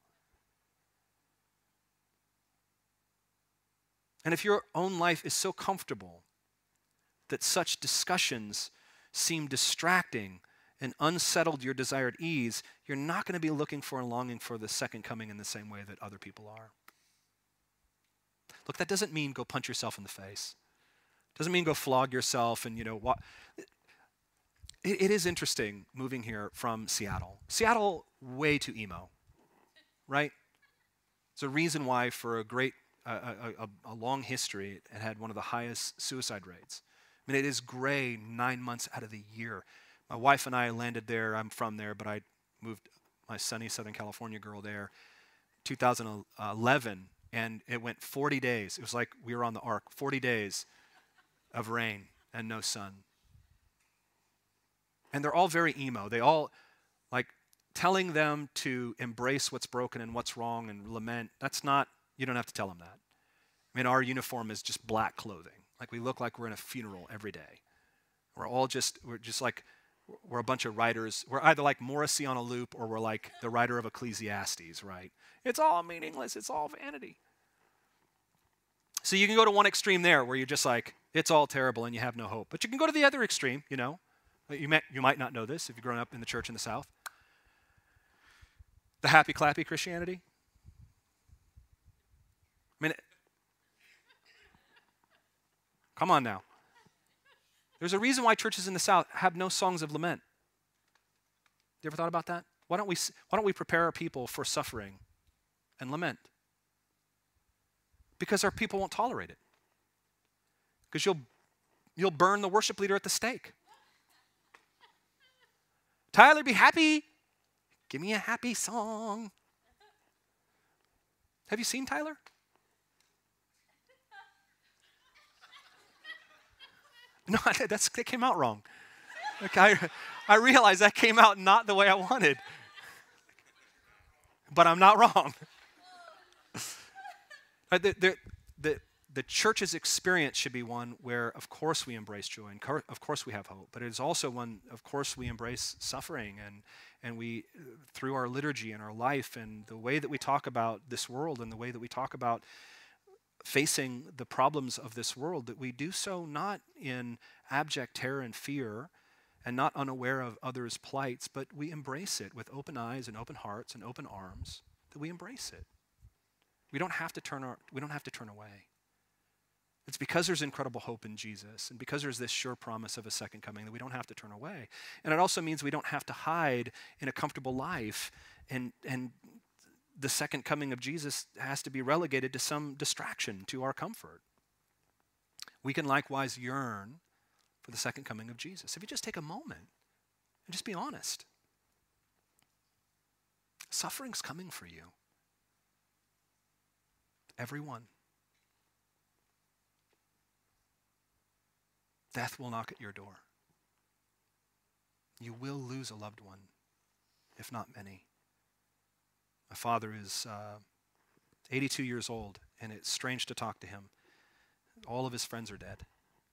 And if your own life is so comfortable that such discussions seem distracting and unsettled your desired ease, you're not going to be looking for and longing for the second coming in the same way that other people are. Look, that doesn't mean go punch yourself in the face. Doesn't mean go flog yourself and, what. It is interesting moving here from Seattle. Seattle, way too emo, right? It's a reason why for a long history, it had one of the highest suicide rates. I mean, it is gray 9 months out of the year. My wife and I landed there. I'm from there, but I moved my sunny Southern California girl there 2011, and it went 40 days. It was like we were on the ark, 40 days of rain and no sun. And they're all very emo. They all, telling them to embrace what's broken and what's wrong and lament, that's not, you don't have to tell them that. I mean, our uniform is just black clothing. We look like we're in a funeral every day. We're a bunch of writers. We're either like Morrissey on a loop or we're like the writer of Ecclesiastes, right? It's all meaningless. It's all vanity. So you can go to one extreme there where you're just like, it's all terrible and you have no hope. But you can go to the other extreme, You might not know this if you've grown up in the church in the South. The happy clappy Christianity. I mean, come on now. There's a reason why churches in the South have no songs of lament. You ever thought about that? Why don't we prepare our people for suffering and lament? Because our people won't tolerate it. Because you'll burn the worship leader at the stake. Tyler, be happy. Give me a happy song. Have you seen Tyler? No, that came out wrong. I realized that came out not the way I wanted. But I'm not wrong. The church's experience should be one where, of course, we embrace joy and of course we have hope, but it is also one, of course, we embrace suffering and we, through our liturgy and our life and the way that we talk about this world and the way that we talk about facing the problems of this world, that we do so not in abject terror and fear and not unaware of others' plights, but we embrace it with open eyes and open hearts and open arms, that we embrace it. We don't have to turn away. It's because there's incredible hope in Jesus and because there's this sure promise of a second coming that we don't have to turn away. And it also means we don't have to hide in a comfortable life and the second coming of Jesus has to be relegated to some distraction to our comfort. We can likewise yearn for the second coming of Jesus. If you just take a moment and just be honest. Suffering's coming for you. Everyone. Death will knock at your door. You will lose a loved one, if not many. My father is 82 years old, and it's strange to talk to him. All of his friends are dead.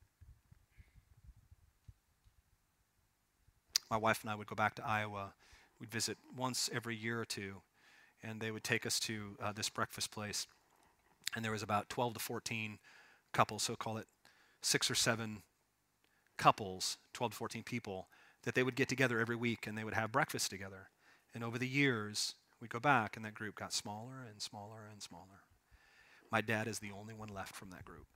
My wife and I would go back to Iowa. We'd visit once every year or two, and they would take us to this breakfast place. And there was about 12 to 14 couples, so call it 6 or 7 couples, 12 to 14 people, that they would get together every week and they would have breakfast together. And over the years, we'd go back and that group got smaller and smaller and smaller. My dad is the only one left from that group.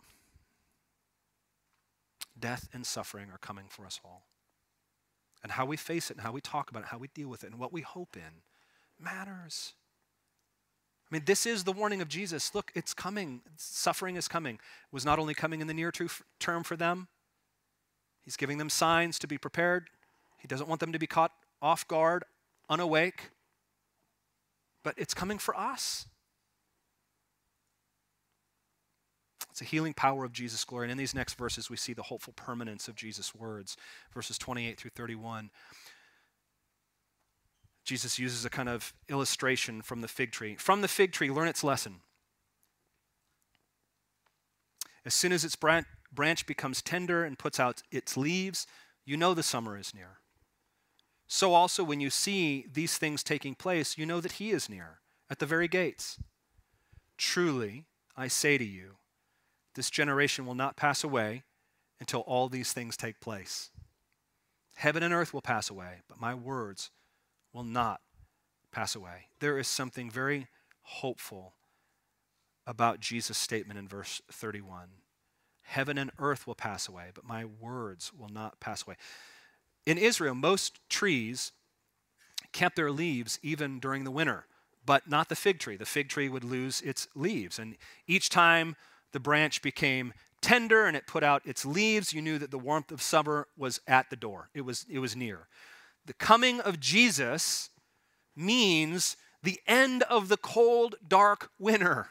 Death and suffering are coming for us all. And how we face it and how we talk about it, how we deal with it and what we hope in matters. I mean, this is the warning of Jesus. Look, it's coming. Suffering is coming. It was not only coming in the near term for them. He's giving them signs to be prepared. He doesn't want them to be caught off guard, unawake. But it's coming for us. It's a healing power of Jesus' glory. And in these next verses, we see the hopeful permanence of Jesus' words. Verses 28 through 31. Jesus uses a kind of illustration from the fig tree. From the fig tree, learn its lesson. As soon as its branch becomes tender and puts out its leaves, you know the summer is near. So also when you see these things taking place, you know that he is near, at the very gates. Truly, I say to you, this generation will not pass away until all these things take place. Heaven and earth will pass away, but my words will not pass away. There is something very hopeful about Jesus' statement in verse 31. Heaven and earth will pass away, but my words will not pass away. In Israel, most trees kept their leaves even during the winter, but not the fig tree. The fig tree would lose its leaves. And each time the branch became tender and it put out its leaves, you knew that the warmth of summer was at the door. It was near. The coming of Jesus means the end of the cold, dark winter.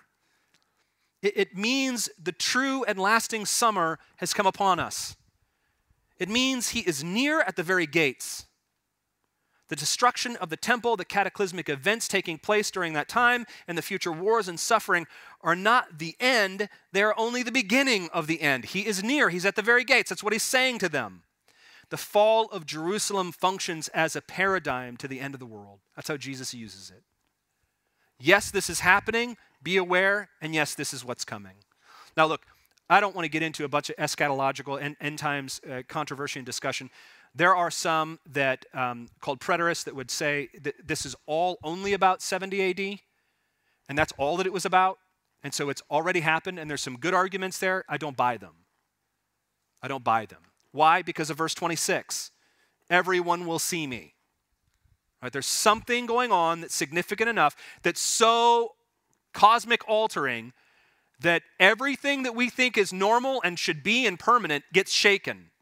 It means the true and lasting summer has come upon us. It means he is near at the very gates. The destruction of the temple, the cataclysmic events taking place during that time, and the future wars and suffering are not the end. They are only the beginning of the end. He is near. He's at the very gates. That's what he's saying to them. The fall of Jerusalem functions as a paradigm to the end of the world. That's how Jesus uses it. Yes, this is happening. Be aware. And yes, this is what's coming. Now look, I don't want to get into a bunch of eschatological end times controversy and discussion. There are some that called preterists that would say that this is all only about 70 AD, and that's all that it was about, and so it's already happened, and there's some good arguments there. I don't buy them. I don't buy them. Why? Because of verse 26. Everyone will see me. Right? There's something going on that's significant enough, that's so cosmic altering, that everything that we think is normal and should be and permanent gets shaken.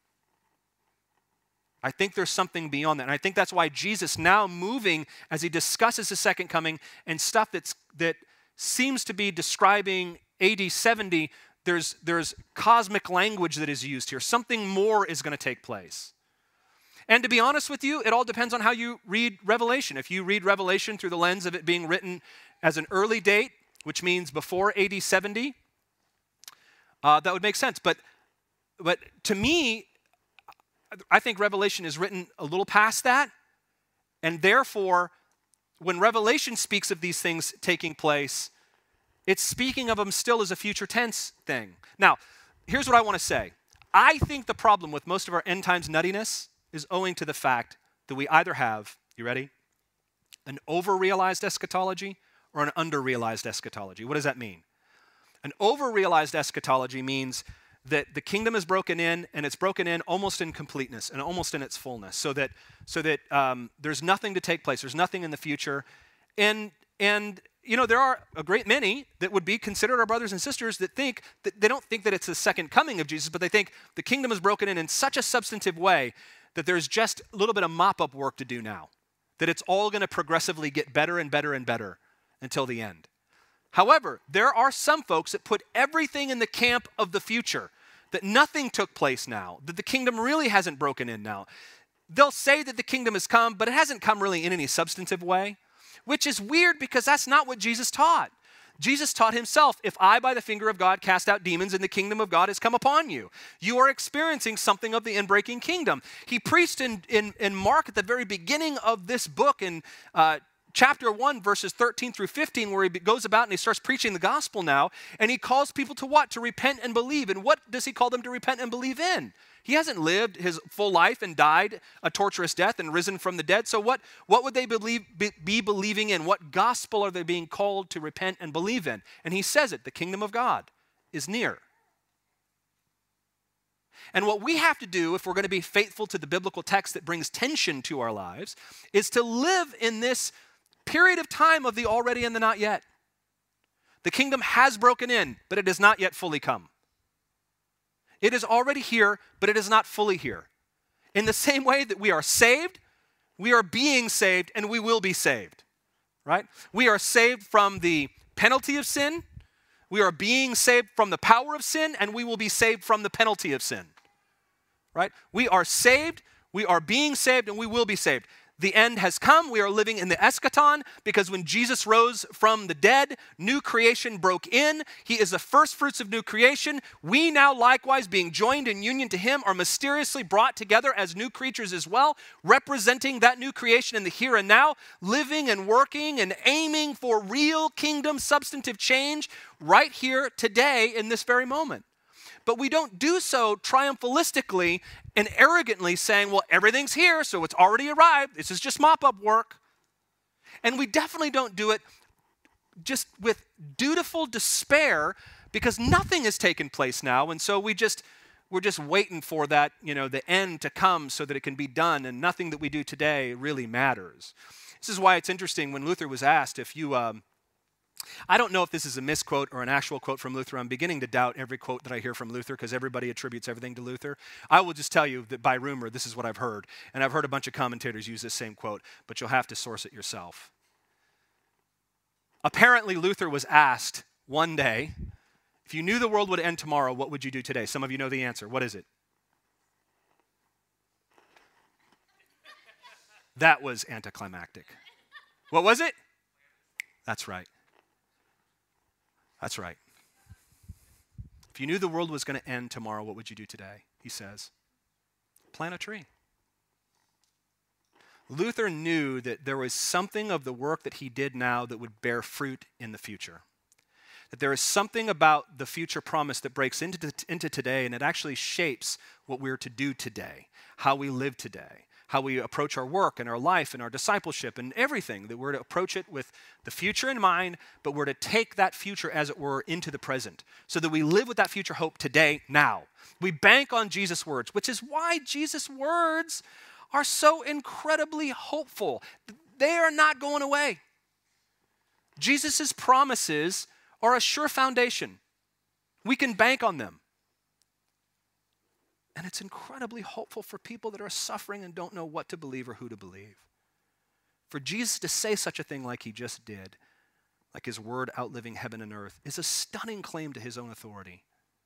I think there's something beyond that. And I think that's why Jesus now moving as he discusses the second coming and stuff that seems to be describing AD 70, there's cosmic language that is used here. Something more is going to take place. And to be honest with you, it all depends on how you read Revelation. If you read Revelation through the lens of it being written as an early date, which means before AD 70, that would make sense. But to me, I think Revelation is written a little past that, and therefore, when Revelation speaks of these things taking place, it's speaking of them still as a future tense thing. Now, here's what I want to say. I think the problem with most of our end times nuttiness is owing to the fact that we either have, you ready, an over-realized eschatology or an under-realized eschatology. What does that mean? An over-realized eschatology means that the kingdom is broken in, and it's broken in almost in completeness and almost in its fullness, so that there's nothing to take place. There's nothing in the future. And there are a great many that would be considered our brothers and sisters that think that they don't think that it's the second coming of Jesus, but they think the kingdom is broken in such a substantive way that there's just a little bit of mop-up work to do now, that it's all going to progressively get better and better and better until the end. However, there are some folks that put everything in the camp of the future, that nothing took place now, that the kingdom really hasn't broken in now. They'll say that the kingdom has come, but it hasn't come really in any substantive way, which is weird because that's not what Jesus taught. Jesus taught himself, if I by the finger of God cast out demons and the kingdom of God has come upon you. You are experiencing something of the inbreaking kingdom. He preached in Mark at the very beginning of this book in chapter 1, verses 13 through 15, where he goes about and he starts preaching the gospel now, and he calls people to what? To repent and believe. And what does he call them to repent and believe in? He hasn't lived his full life and died a torturous death and risen from the dead. So what would they be believing in? What gospel are they being called to repent and believe in? And he says it, the kingdom of God is near. And what we have to do if we're going to be faithful to the biblical text that brings tension to our lives is to live in this period of time of the already and the not yet. The kingdom has broken in, but it has not yet fully come. It is already here, but it is not fully here. In the same way that we are saved, we are being saved, and we will be saved, right? We are saved from the penalty of sin. We are being saved from the power of sin, and we will be saved from the penalty of sin, right? We are saved, we are being saved, and we will be saved. The end has come. We are living in the eschaton because when Jesus rose from the dead, new creation broke in. He is the first fruits of new creation. We now likewise, being joined in union to him, are mysteriously brought together as new creatures as well, representing that new creation in the here and now, living and working and aiming for real kingdom substantive change right here today in this very moment. But we don't do so triumphalistically and arrogantly saying, well, everything's here, so it's already arrived. This is just mop-up work. And we definitely don't do it just with dutiful despair because nothing has taken place now. And so we're just waiting for that, the end to come so that it can be done. And nothing that we do today really matters. This is why it's interesting when Luther was asked if you... I don't know if this is a misquote or an actual quote from Luther. I'm beginning to doubt every quote that I hear from Luther because everybody attributes everything to Luther. I will just tell you that by rumor, this is what I've heard. And I've heard a bunch of commentators use this same quote, but you'll have to source it yourself. Apparently, Luther was asked one day, if you knew the world would end tomorrow, what would you do today? Some of you know the answer. What is it? That was anticlimactic. What was it? That's right. That's right. If you knew the world was going to end tomorrow, what would you do today? He says, plant a tree. Luther knew that there was something of the work that he did now that would bear fruit in the future. That there is something about the future promise that breaks into today, and it actually shapes what we're to do today, how we live today, how we approach our work and our life and our discipleship and everything, that we're to approach it with the future in mind, but we're to take that future, as it were, into the present so that we live with that future hope today, now. We bank on Jesus' words, which is why Jesus' words are so incredibly hopeful. They are not going away. Jesus' promises are a sure foundation. We can bank on them. And it's incredibly hopeful for people that are suffering and don't know what to believe or who to believe. For Jesus to say such a thing like he just did, like his word outliving heaven and earth, is a stunning claim to his own authority.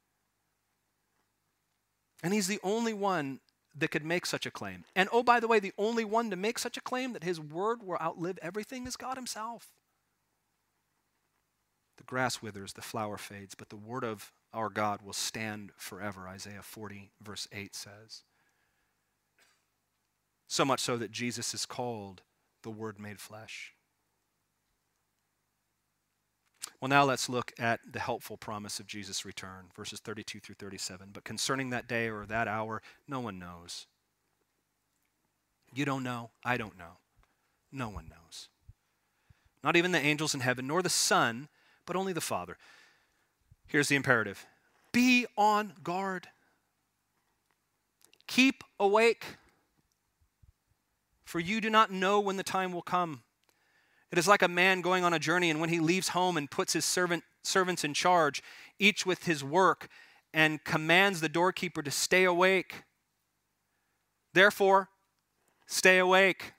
And he's the only one that could make such a claim. And oh, by the way, the only one to make such a claim that his word will outlive everything is God himself. The grass withers, the flower fades, but the word of our God will stand forever, Isaiah 40, verse 8 says. So much so that Jesus is called the Word made flesh. Well, now let's look at the helpful promise of Jesus' return, verses 32 through 37. But concerning that day or that hour, no one knows. You don't know. I don't know. No one knows. not even the angels in heaven, nor the Son, but only the Father. Here's the imperative. Be on guard. Keep awake, for you do not know when the time will come. It is like a man going on a journey, and when he leaves home and puts his servants in charge, each with his work, and commands the doorkeeper to stay awake. Therefore, stay awake.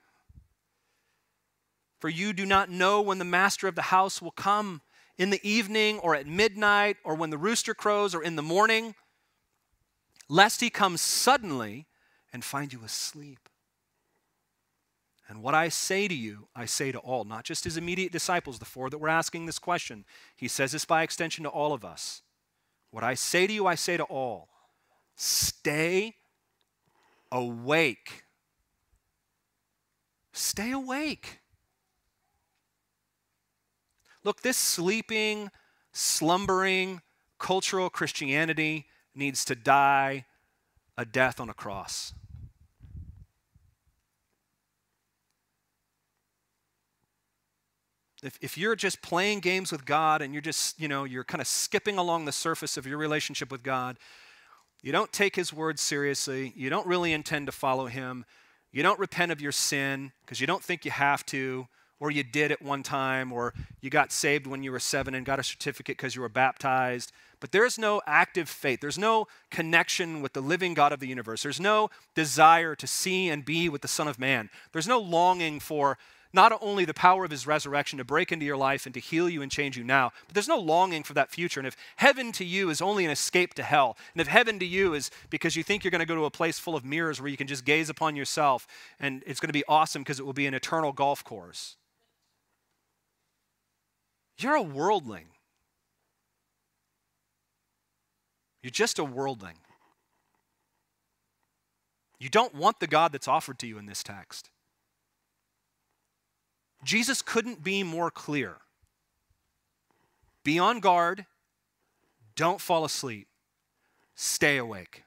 For you do not know when the master of the house will come, in the evening or at midnight or when the rooster crows or in the morning, lest he come suddenly and find you asleep. And what I say to you, I say to all, not just his immediate disciples, the four that were asking this question. He says this by extension to all of us. What I say to you, I say to all. Stay awake. Stay awake. Look, this sleeping, slumbering, cultural Christianity needs to die a death on a cross. If you're just playing games with God and you're just, you're kind of skipping along the surface of your relationship with God, you don't take his word seriously, you don't really intend to follow him, you don't repent of your sin because you don't think you have to, or you did at one time, or you got saved when you were 7 and got a certificate because you were baptized. But there's no active faith. There's no connection with the living God of the universe. There's no desire to see and be with the Son of Man. There's no longing for not only the power of his resurrection to break into your life and to heal you and change you now, but there's no longing for that future. And if heaven to you is only an escape to hell, and if heaven to you is because you think you're going to go to a place full of mirrors where you can just gaze upon yourself and it's going to be awesome because it will be an eternal golf course, you're a worldling. You're just a worldling. You don't want the God that's offered to you in this text. Jesus couldn't be more clear. Be on guard. Don't fall asleep. Stay awake.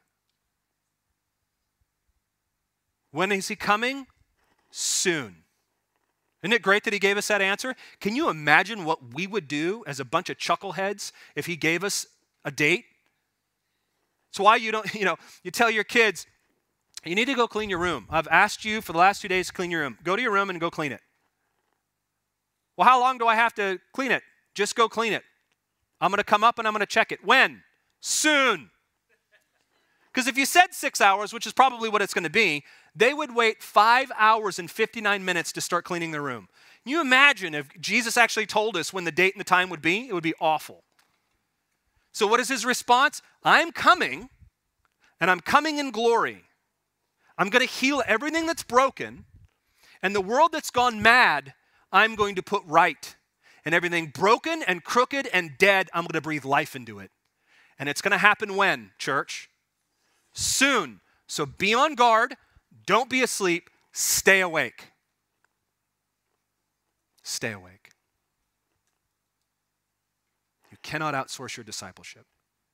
When is he coming? Soon. Isn't it great that he gave us that answer? Can you imagine what we would do as a bunch of chuckleheads if he gave us a date? It's why you don't, you tell your kids, you need to go clean your room. I've asked you for the last 2 days to clean your room. Go to your room and go clean it. Well, how long do I have to clean it? Just go clean it. I'm going to come up and I'm going to check it. When? Soon. Because if you said 6 hours, which is probably what it's going to be, they would wait 5 hours and 59 minutes to start cleaning their room. Can you imagine if Jesus actually told us when the date and the time would be? It would be awful. So what is his response? I'm coming, and I'm coming in glory. I'm going to heal everything that's broken, and the world that's gone mad, I'm going to put right. And everything broken and crooked and dead, I'm going to breathe life into it. And it's going to happen when, church? Soon. So be on guard. Don't be asleep. Stay awake. Stay awake. You cannot outsource your discipleship.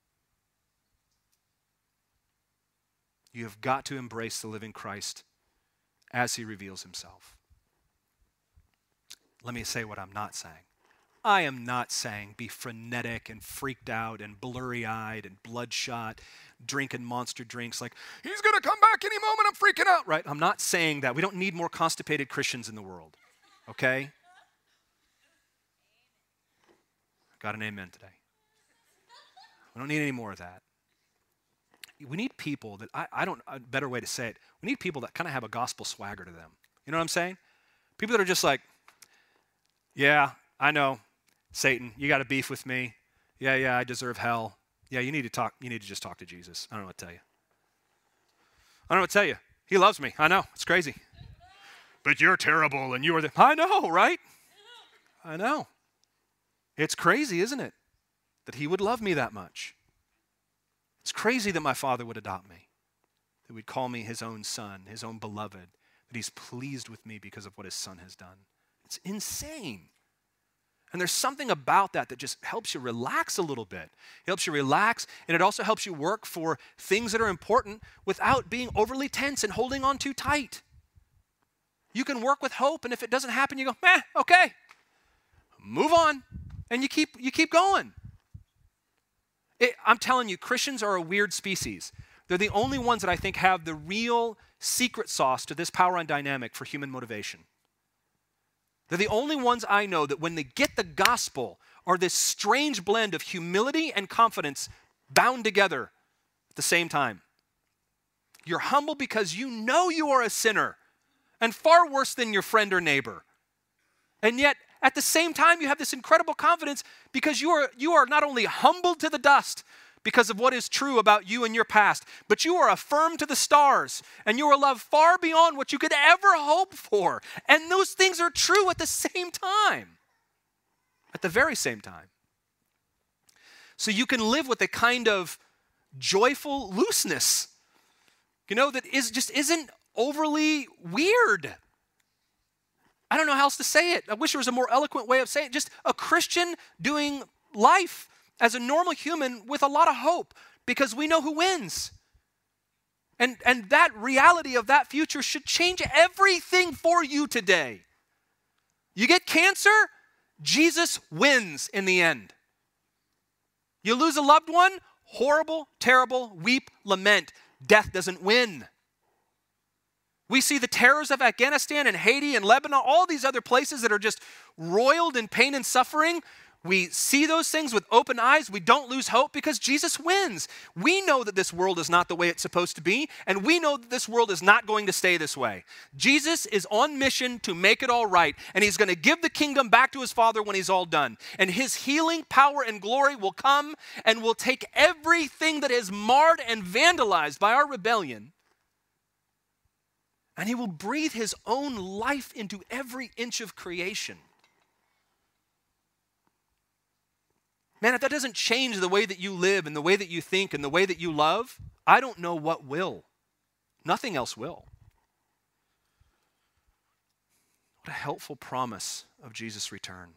You have got to embrace the living Christ as he reveals himself. Let me say what I'm not saying. I am not saying be frenetic and freaked out and blurry-eyed and bloodshot, drinking monster drinks like, he's going to come back any moment, I'm freaking out, right? I'm not saying that. We don't need more constipated Christians in the world, okay? Got an amen today. We don't need any more of that. We need people that, a better way to say it, we need people that kind of have a gospel swagger to them. You know what I'm saying? People that are just like, yeah, I know, Satan, you got a beef with me. Yeah, I deserve hell. Yeah, you need to just talk to Jesus. I don't know what to tell you. I don't know what to tell you. He loves me. I know, it's crazy. But you're terrible and you are I know, right? I know. It's crazy, isn't it? That he would love me that much. It's crazy that my Father would adopt me, that would call me his own son, his own beloved, that he's pleased with me because of what his son has done. It's insane. And there's something about that that just helps you relax a little bit. It helps you relax, and it also helps you work for things that are important without being overly tense and holding on too tight. You can work with hope, and if it doesn't happen, you go, okay. move on, and you keep going. I'm telling you, Christians are a weird species. They're the only ones that I think have the real secret sauce to this power and dynamic for human motivation. They're the only ones I know that when they get the gospel are this strange blend of humility and confidence bound together at the same time. You're humble because you know you are a sinner and far worse than your friend or neighbor. And yet, at the same time, you have this incredible confidence because you are not only humbled to the dust because of what is true about you and your past, but you are affirmed to the stars, and you are loved far beyond what you could ever hope for. And those things are true at the same time, at the very same time. So you can live with a kind of joyful looseness, that isn't overly weird. I don't know how else to say it. I wish there was a more eloquent way of saying it. Just a Christian doing life as a normal human with a lot of hope because we know who wins. And that reality of that future should change everything for you today. You get cancer, Jesus wins in the end. You lose a loved one, horrible, terrible, weep, lament. Death doesn't win. We see the terrors of Afghanistan and Haiti and Lebanon, all these other places that are just roiled in pain and suffering. We see those things with open eyes. We don't lose hope because Jesus wins. We know that this world is not the way it's supposed to be, and we know that this world is not going to stay this way. Jesus is on mission to make it all right, and he's going to give the kingdom back to his Father when he's all done. And his healing power and glory will come and will take everything that is marred and vandalized by our rebellion, and he will breathe his own life into every inch of creation. Man, if that doesn't change the way that you live and the way that you think and the way that you love, I don't know what will. Nothing else will. What a helpful promise of Jesus' return.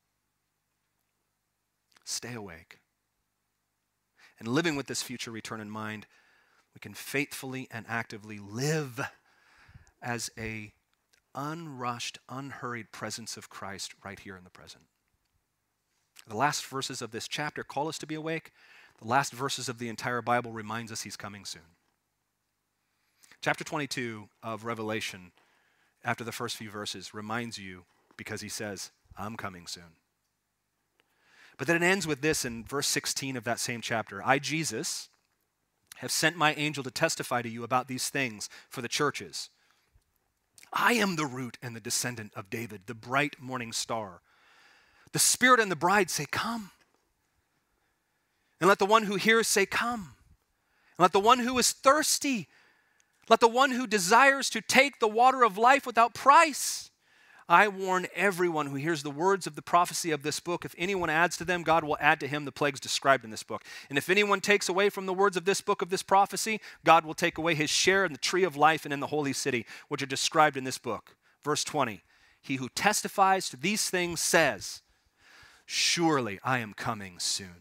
Stay awake. And living with this future return in mind, we can faithfully and actively live as a unrushed, unhurried presence of Christ right here in the present. The last verses of this chapter call us to be awake. The last verses of the entire Bible reminds us he's coming soon. Chapter 22 of Revelation, after the first few verses, reminds you because he says, I'm coming soon. But then it ends with this in verse 16 of that same chapter. I, Jesus, have sent my angel to testify to you about these things for the churches. I am the root and the descendant of David, the bright morning star. The Spirit and the bride say, come. And let the one who hears say, come. And let the one who is thirsty, let the one who desires to take the water of life without price. I warn everyone who hears the words of the prophecy of this book, if anyone adds to them, God will add to him the plagues described in this book. And if anyone takes away from the words of this book of this prophecy, God will take away his share in the tree of life and in the holy city, which are described in this book. Verse 20, he who testifies to these things says, surely I am coming soon.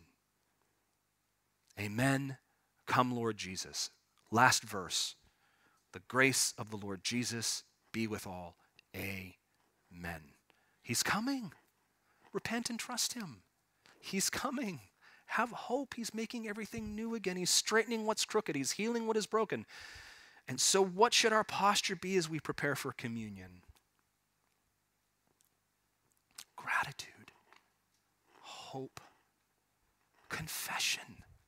Amen. Come, Lord Jesus. Last verse. The grace of the Lord Jesus be with all. Amen. He's coming. Repent and trust him. He's coming. Have hope. He's making everything new again. He's straightening what's crooked. He's healing what is broken. And so what should our posture be as we prepare for communion? Gratitude, hope, confession.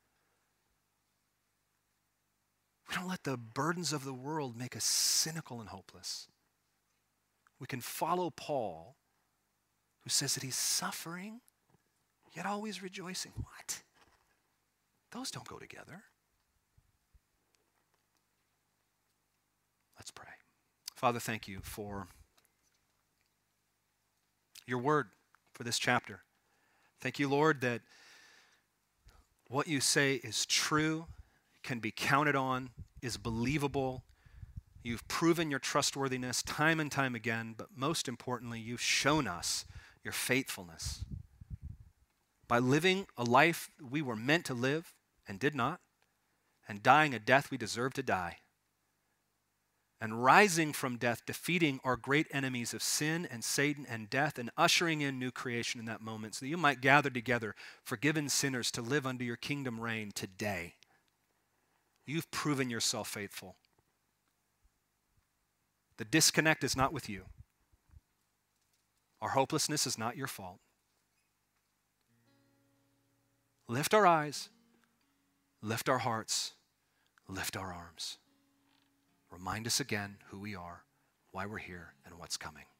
We don't let the burdens of the world make us cynical and hopeless. We can follow Paul, who says that he's suffering, yet always rejoicing. What? Those don't go together. Let's pray. Father, thank you for your word, for this chapter. Thank you, Lord, that what you say is true, can be counted on, is believable. You've proven your trustworthiness time and time again, but most importantly, you've shown us your faithfulness. By living a life we were meant to live and did not, and dying a death we deserved to die. and rising from death, defeating our great enemies of sin and Satan and death, and ushering in new creation in that moment, so that you might gather together, forgiven sinners, to live under your kingdom reign today. You've proven yourself faithful. The disconnect is not with you. Our hopelessness is not your fault. Lift our eyes, lift our hearts, lift our arms. Remind us again who we are, why we're here, and what's coming.